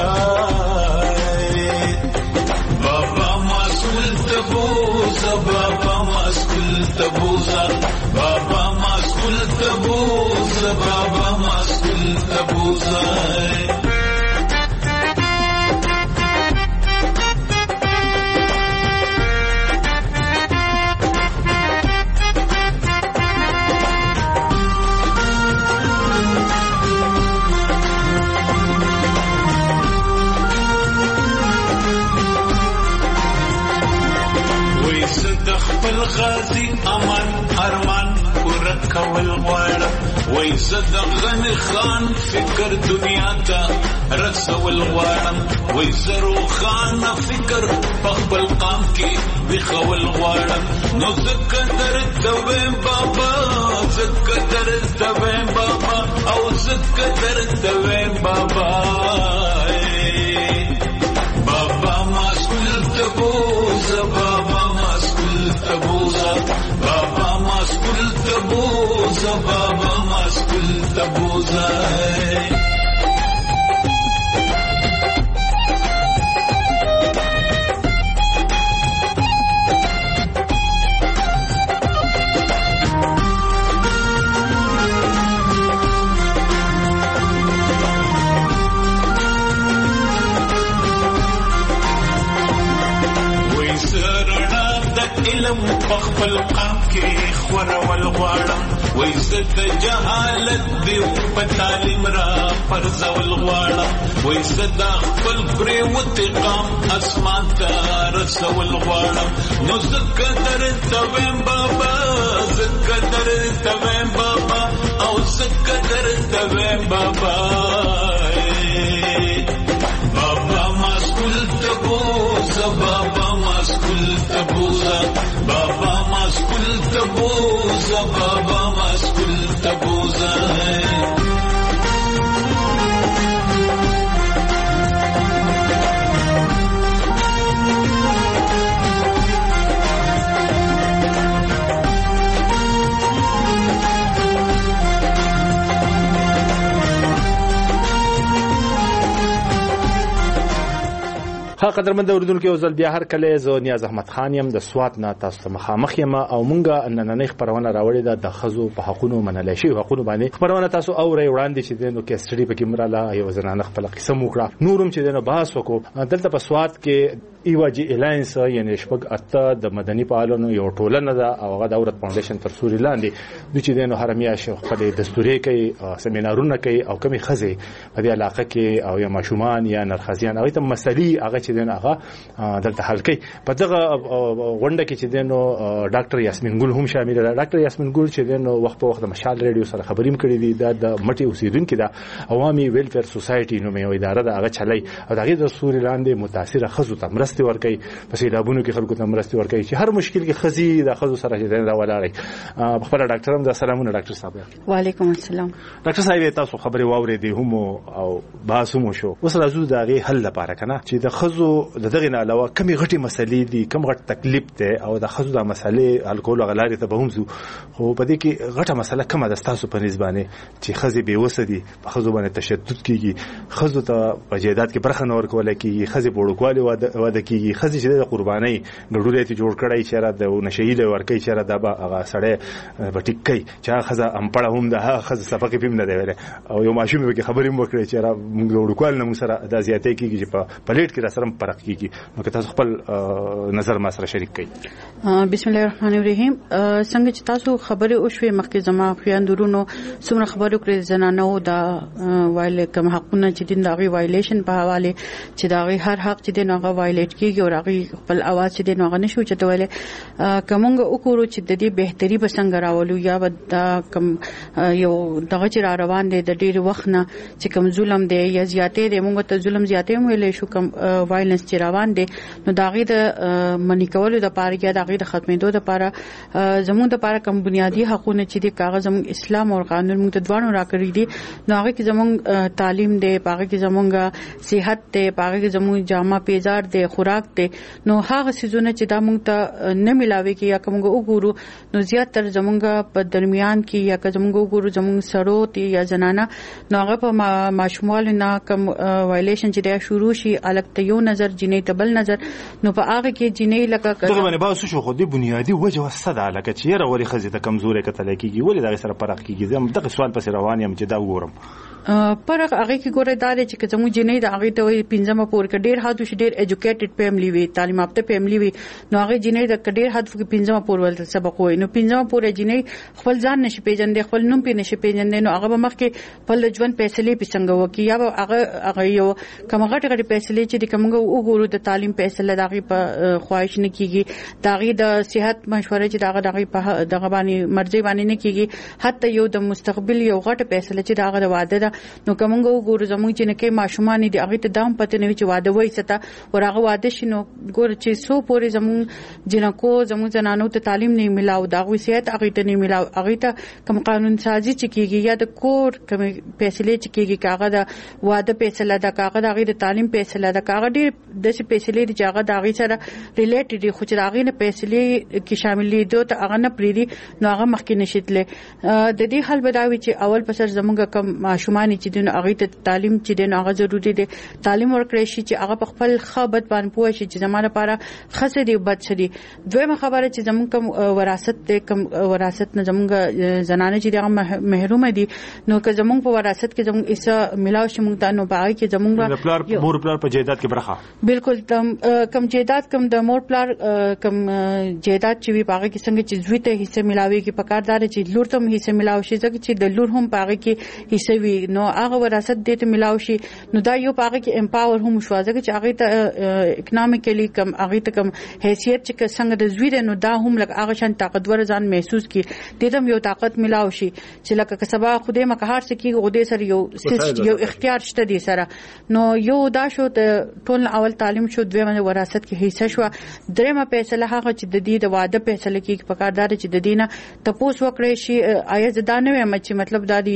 بابا مسئول تبوزا بابا مسئول تبوزا بابا مسئول تبوزا بابا مسئول تبوزا غازی امان ارمان پورا کول غواړم وای زه د غنی خان فکر دنیا ته رسول غواړم وای زه روخان فکر په خپل قام کې بخول غواړم نو زه قدر ته ویم بابا زه قدر ته ویم بابا او زه قدر ته ویم بابا بابا مسئول تبوزا بابا تبوزا بابا مسئول تبوزا بابا مسئول تبوزا علم خپل قام کې خورول غواړم وای وای زد جهالت دی په تعلیم را پرځول غواړم وای زد خپل پرې وتقام اسمان ته رسول غواړم نو زکه درته ویم بابا زکه درته ویم بابا او زکه درته ویم بابا بابا مسکول تبوزا بابا مسکول تبوزا بابا مسکول تبوزا بابا مسکول تبوزا
ها قدرمند اوریدونکو ځل بیا هر کله زه نیاز احمد خان یم د سوات نه تاسو ته مخامخ یم او مونږه نننې خبرونه راوړې ده د خزو په حقونو منل شي حقونو باندې خبرونه تاسو اورې وړاندې چې دنو کې سټډي پکې مراله یو زنانه خپل قصه وکړه نورم چې دنو بحث وکړو دلته په سوات کې ایواجی الاینس یعنی شپږ اته د مدني فعالانو یو ټولنه ده او هغه د اورت فاونډیشن تر سوري لاندې د چې دنو هرمیا شیخ خپل دستوري کوي سیمینارونه کوي او کمی خزي په دې علاقه کې او یا ماشومان یا نرخزیان او ته مسلې هغه چې دنو هغه دلته حل کوي په دغه غونډه کې چې دنو ډاکټر یاسمین ګل هم شامل ده ډاکټر یاسمین ګل چې دنو وخت په وخت د مشال ریډیو سره خبرې کړې دي د مټي اوسیدونکو ده عوامي ویلفیر سوسایټي نو مې اداره ده هغه چلای او دغه د سوري لاندې متاثر خزو ته مرسته ورکوي په سیلابونو کې خلکو ته مرسته ورکوي چې هر مشکل کې خزي د خزو سره چې دا ولاړی خبر ډاکټر هم د سلامونه ډاکټر صاحب
وعلیکم السلام
ډاکټر صاحب تاسو خبرې واورې دي هم او باسمو شو اوس راځو دغه حل لپاره کنه چې د خزو دغه نه علاوه کمی غټي مسلې دي کم غټ تکلیف ته او د خزو د مسلې الکول غلاري ته به هم زو خو په دې کې غټه مسله کومه د تاسو په نسبانه چې خزي به وسدي په خزو باندې تشدد کیږي خزو ته په جیدات کې برخه نور کول کیږي خزي بوړکوالي واده کیږي خزي چې د قرباني ګډوري ته جوړ کړای چې را د نشهید ورکې چې را د هغه سړی بټیکي چې خزه امپړه هم ده خزه صفقه پیم نه دی ویل او یو ماشوم به خبرې مو کړې چې را موږ وړکوال نه موږ سره د زیاتې کیږي چې په پلیټ کې را سره فرق کیږي نو که تاسو خپل نظر ما سره شریک کړئ
بسم الله الرحمن الرحیم څنګه چې تاسو خبرې او شوي مخکې زما خیاندورونو څومره خبرو کړې زنانو د وایل کوم حقونه چې دین دغه وایلیشن په حواله چې دغه هر حق چې دین هغه وایلیټ کیږي او هغه خپل اواز چې دین هغه نشو چتول کومنګ وکړو چې د دې بهتري بسنګ راولو یا دا کم یو دغه چې را روان دي د ډیر وخت نه چې کوم ظلم دی یا زیاتې دی موږ ته ظلم زیاتې ویلې شو کوم وایلنس چې روان دي نو داغه د منی کولو د پاره یا داغه د ختمېدو د پاره زموږ د پاره کوم بنیادی حقونه چې د کاغذ اسلام او قانون موږ ته دوانو راکړي دي نو هغه کې زموږ تعلیم دی پاره کې زموږ صحت دی پاره کې زموږ جامه پیزار دی خوراک دی نو هغه سيزونه چې دا موږ ته نه ملاوي کې یا کومه وګورو نو زیاتره زموږ په درمیان کې یا کومه وګورو زموږ سړو تی یا زنانه نو هغه په ماشوموال نه کوم وایلیشن چې دا شروع شي الګ ته یو نظر جنې تبل نظر نو په هغه کې جنې لکه
دغه باندې باسو شو خو د بنیادی وجه وسده لکه چې را ولې خزي ته کمزوري کتل کېږي ولې دا سره فرق کېږي زم دغه سوال پس روان یم چې دا وګورم
پرغه هغه کې ګوره دا چې زموږ جنې د هغه ته پنځمه پور کې ډېر هادو شي ډېر ایجوکیټډ فیملی وي تعلیم یافته فیملی وي نو هغه جنې د ډېر هادو کې پنځمه پور ول سبق وي نو پنځمه پور جنې خپل ځان نشي پیژندې خپل نوم په نشي پیژندې نو هغه مخ کې خپل ژوند فیصله پسنګ وکي یا هغه یو کومه غټه فیصله چې کومه وګورو د تعلیم فیصله دغه په خواهش نه کیږي دغه د صحت مشوره چې دغه په دغه باندې مرزي باندې نه کیږي حتی یو د مستقبل یو غټه فیصله چې دغه د واده نو کومه وګورو زموږ چې نه کې ماشومان دي هغه ته دام پته نه وي چې واده وای ستا ورغه واده شنو ګور چې سو پورې زموږ جنکو زموږ زنانو ته تعلیم نه ملاو دا وصیت هغه ته نه ملاو هغه ته کوم قانون سازي چې کیږي یا د کور کوم فیصله چې کیږي کاغه د واده فیصله د کاغه د هغه د تعلیم فیصله د کاغه ډیر د فیصله د هغه د هغه سره ریلیټډ خو چې هغه نه فیصله کې شامل دي ته هغه نه پریدي نو هغه مخکې نشیتله د دې حل بداوي چې اول پسر زموږ کوم ماشومان چې دین هغه ته تعلیم چې دین هغه ضروری دی تعلیم ورکړی شي چې هغه په خپل خابت باندې پوه شي چې زموږ لپاره خسه دی بد شي دویمه خبره چې زموږ کوم وراثت دی کوم وراثت نه زموږ زنانه چې دغه محروم دي نو که زموږ په وراثت کې زموږ ایسه ملاو شي موږ ته نو باغ کې زموږ
پلار مور پلار په جیدات کې برخه
بالکل کم جیدات کم د مور پلار کم جیدات چې وی پاغه کې څنګه چې زوی ته حصہ ملاوي کې پکاردار چې لور ته حصہ ملاوي شي ځکه چې د لور هم پاغه کې حصہ وی نو هغه وراثت دې ته ملاوي شي نو دا یو پاغه کې امپاور هم شو ځکه چې هغه ته اکونومیکلی کم هغه ته کم حیثیت چې څنګه د زوی نو دا هم لکه هغه شان طاقتور ځان محسوس کی دې ته یو طاقت ملاوي شي چې لکه سبا خوده مکهار سکی غوډه سره یو اختیار شته دي سره نو یو دا شو ټول اول تعلیم شو دویمه وراثت کې حصہ شو درېمه فیصله هغه چې د دې د واده فیصله کې پکاردار چې د دینه تپوس وکړي شي آیا زدانه وي چې مطلب دا دی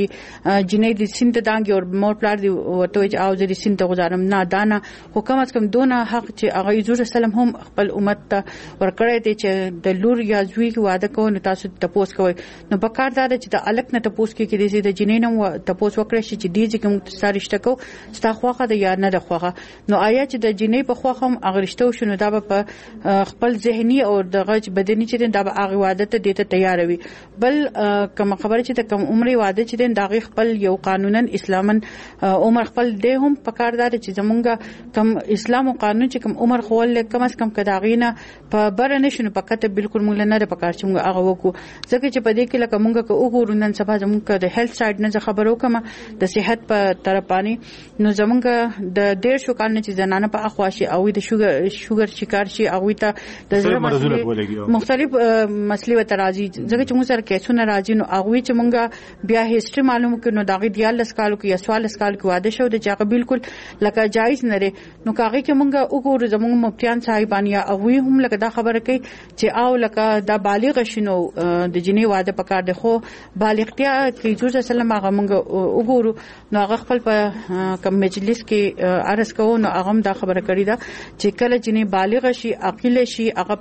جنې د سینت دانګي او مور پلار دی ورته چې او د سینت غزارم نه دانه حکم از کم دونه حق چې هغه حضور سلام هم خپل امت ته ورکړی دی چې د لور یا زوی کې واده کوي نو تاسو تپوس کوي نو پکاردار چې د الک نه تپوس کې د دې جنې نو تپوس وکړي شي چې دې کوم ستارشته کو ستا خوخه د یا نه د خوخه نو آیا چې د جنې په خوخه هم اغرشته شنو دا په خپل ذهني او د غج بدني چې دا به هغه واده ته دیته تیار وي بل کوم خبره چې د کم عمر واده چې دا خپل یو قانونا اسلامن عمر خپل د هم پکاردار چې زمونږ کم اسلام او قانون چې کم عمر خول کم از کم کداغینه په بر نه شنو پکته بالکل موږ نه د پکار چې موږ هغه وکړو ځکه چې په دې کې لکه موږ کو وګورو نن سبا زمونږ د هیلث سایډ نه خبرو کوم د صحت په طرفانی نو زمونږ د 1.5 کال نه چې زنانه په اخواشي او د شوګر شکار شي او ته د زړه مختلف مسلې و ترازی ځکه چې موږ سره کیسونه راځي نو هغه چې موږ بیا هیستوري معلوم کړو نو داغه دیال لسکالو کې یا سوال لسکالو کې واده شو د چاغه بالکل لکه جایز نه لري نو کاغه کې موږ وګورو زموږ مفتیان صاحبان یا هغه هم لکه دا خبره کوي چې او لکه دا بالغ شنو د جنې واده پکار دی خو بالغتیا کې رسول الله سلام هغه موږ وګورو نو هغه خپل په کم مجلس کې عرض کوو نو هغه دا خبره کړی دا چې کله جنې بالغ شي عاقل شي هغه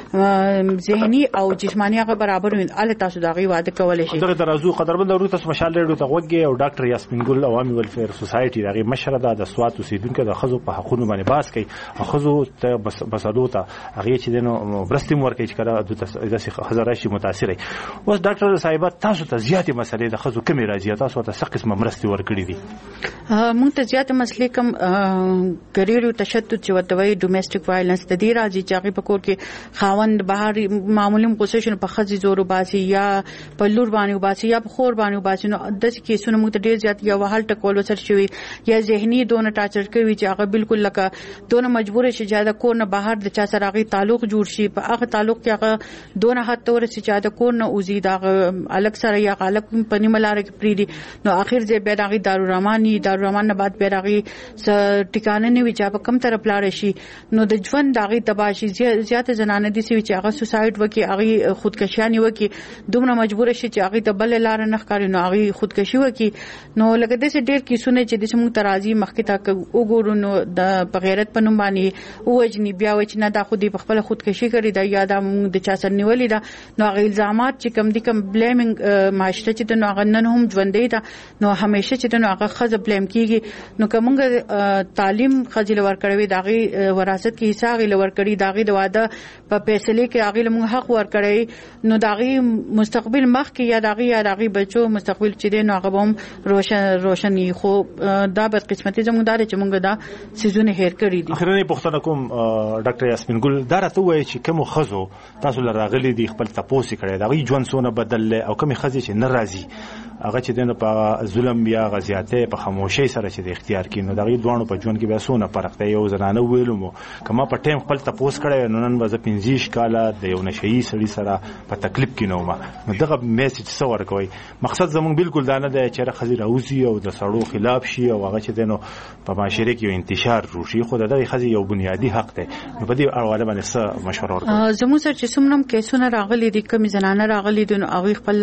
په ذهني او جسماني هغه برابر وي ال تاسو دا غي واده کولای شي
دغه درازو قدرمن ورو تاسو مشال ریډو ته وګي او ډاکټر یاسمین ګل عوامي ویلفیر سوسایټي دغه مشره د سوات اوسیدونکو د خزو په حقوقو باندې باس کوي خزو ته بسالو ته هغه چې دنو برستیم ورکه چې کړه د هزاره شي متاثر اوس ډاکټر صاحب تاسو ته زیاتې مسلې د خزو کمی راځي تاسو ته څه قسمه مرستي ورکړي دي
مونږ ته زیاتې مسلې کم ګریلو تشدد چې وتوي ډومېسټک وایلنس د دې راځي چې هغه په کور کې خاوند بهر معمولی پوزیشن په خزي زور وباسي یا په لور باندې وباسي یا په خور باندې وباسي نو د څه کیسونه موږ ته ډیر زیات یا وحال ټکول وسر شوی یا ذهني دونه ټاچر کوي چې هغه بالکل لکه دونه مجبور شي چې دا کور نه بهر د چا سره هغه تعلق جوړ شي په هغه تعلق کې هغه دونه حد تور شي چې دا کور نه اوزي دا الګ سره یا الګ په نیملاره کې پریدي نو اخر ځای به دغه دارالرحمن نه بعد به دغه ټکانه نه وي چې په کم طرف لاړ شي نو د ژوند دغه تباشي زیات زنانه دي چې هغه سوسایډ وکي هغه خودکشیانی وکي دومره مجبور شي چې هغه د بل لار نه ښکاری نو هغه خودکشي وکي نو لکه د څه ډیر کیسونه چې د موږ ترازی مخکې تا وګورو نو د بغیرت پنوم باندې اوجنی بیا و چې نه دا خو دې خپل خودکشي کړی دا یا د موږ د چا سر نیولې دا نو هغه الزامات چې کم دي کم بلیمینګ معاشره چې د نو هغه نن هم ژوندې ده نو همیشه چې د نو هغه خزه بلیم کیږي نو کومه تعلیم خزل ورکړوي داغي وراثت کې حصہ غي لور کړی داغي د واده په فیصله کې هغه موږ حق ورکړی نو داغي مستقبل مخ کې یا داغي بچو مستقبل چې دی نو هغه هم روشنی خو دا بد قسمتي زموږ چې موږ دا سيزونه هیر کړی دي
اخرنی پوښتنه کوم ډاکټر یاسمین ګل دا راته وایي چې کوم خزو تاسو لراغلي دي خپل تاسو کړی داغي ژوند سونه بدل او کوم خزي چې ناراضي هغه چې دنه په ظلم یا غزياته په خاموشي سره چې د اختیار کینو دغه دوانو په ژوند کې به سونه فرق دی یو زنانه ویلو مو کما په ټیم خپل تاسو کړی نو نن وځ 15 کاله د یو نشئی سړي سره په تکلیف کې نو ما دغه میسج څور کوي مقصد زموږ بالکل دا نه دی چې خزي راوځي او د سړو خلاف شي او هغه چې دنه په معاشره کې یو انتشار روشي خو دغه خزي یو بنیادی حق دی نو په دې اړه باندې څه مشوره ورکړئ
زموږ سره چې څومره کیسونه راغلي دي کوم زنانه راغلي دي نو هغه خپل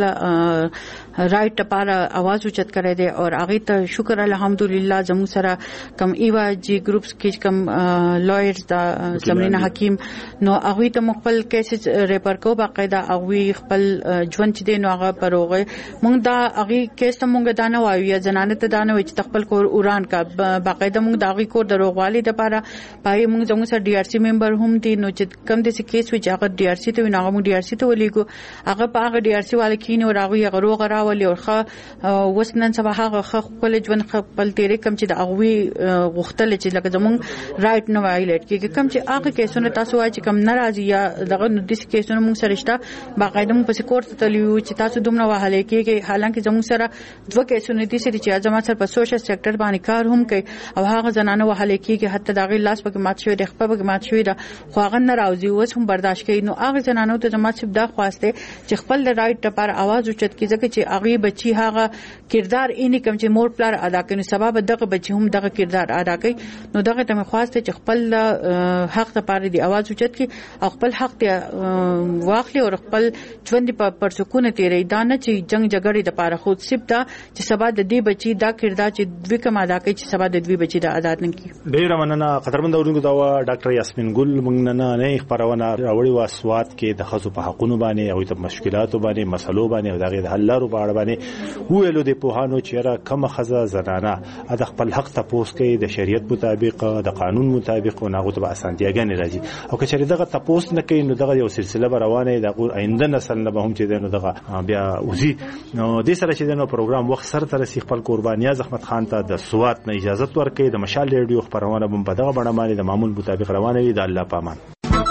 رائټ لپاره आवाज اوچت کړی دی او هغه ته شکر الحمدلله زموږ سره کم ایوا جی ګروپس کې کم لایرز دا زمینه حکیم نو هغه ته خپل کیسز ریپر کو باقاعده هغه خپل ژوند چې دی نو هغه پروغه مونږ دا هغه کیس مونږ دا نه وایو یا زنانه ته دا نه وایي چې خپل کور اوران کا باقاعده مونږ دا هغه کور دروغوالي د لپاره پای مونږ زموږ سره ډي ار سی ممبر هم دي نو چې کم د کیس وی چې هغه ډي ار سی ته نه هغه ډي ار سی ته ولېګو هغه په هغه ډي ار سی والے کینه او هغه غروغ راولي او هغه وسنن سبا هغه خپل ژوند خپل تیرې کم چې د اغوي غختل چې لکه زمونږ رائټ نه وایلیټ کیږي کم چې هغه کیسونه تاسو وايي چې کم ناراضي یا دغه نوټیس کیسونه موږ سره شته باقاعده موږ په کورت ته لیو چې تاسو دومره وهاله کیږي حالانکه زموږ سره دوه کیسونه دي چې ازمات سره په سوشل سېکټر باندې کار هم کوي او هغه زنانه وهاله کیږي حتی دغه لاس پکې مات شوی د خپل پکې مات شوی دا خو هغه ناراضي اوس هم برداشت کوي نو هغه زنانو ته زمات صاحب دا خواسته چې خپل د رائټ لپاره आवाज اوچت کیږي چې هغه بچي هغه کردار اینی کوم چې مور پلار ادا کوي سبب دغه بچي هم دغه کردار ادا کوي نو دغه ته خواسته چې خپل حق لپاره دی आवाज اوچت کی او خپل حق ته واخلي او خپل ژوند په پرسکونه تیرې دا نه چې جنگ جګړې لپاره خود سپ دا چې سبا د دې بچي دا کردار چې دوی کوم ادا کوي چې سبا د دوی بچي دا ادا نه کوي
ډیر مننه قدرمن اورونکو دا ډاکټر یاسمین ګل موږ نه خبرونه راوړي واسوات کې د خصو په حقونو باندې او د مشکلاتو باندې مسلو باندې او دغه حل لارو باندې ویلو د پوهانو چیرې کوم خزه زنانه د خپل حق تاسو کوي د شریعت مطابق د قانون مطابق او ناغو ته اسانتیاګانې راځي او که چیرې دغه تاسو نه کوي نو دغه یو سلسله روانه د آینده نسل نه به هم چې دغه بیا وزي نو د سره چې دغه پروګرام وخت سره تر سي خپل قربانیا زحمت خان ته د سوات نه اجازه ورکړي د مشال ریډیو خبرونه هم په دغه بڼه باندې د معمول مطابق روانه وي د الله پامان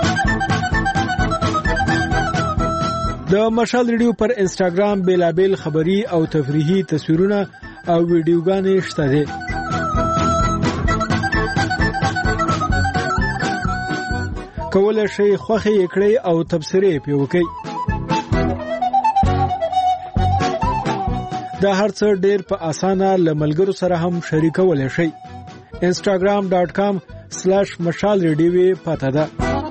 د مشال ریډیو پر انستګرام بیلابل خبری او تفریحي تصویرونه او ویډیوګانې شته دي کولای شئ خوښي کړئ او تبصره پې وکړئ دا هر څه ډېر په اسانه لملګرو سره هم شریکولای شئ instagram.com/mashalradio پته ده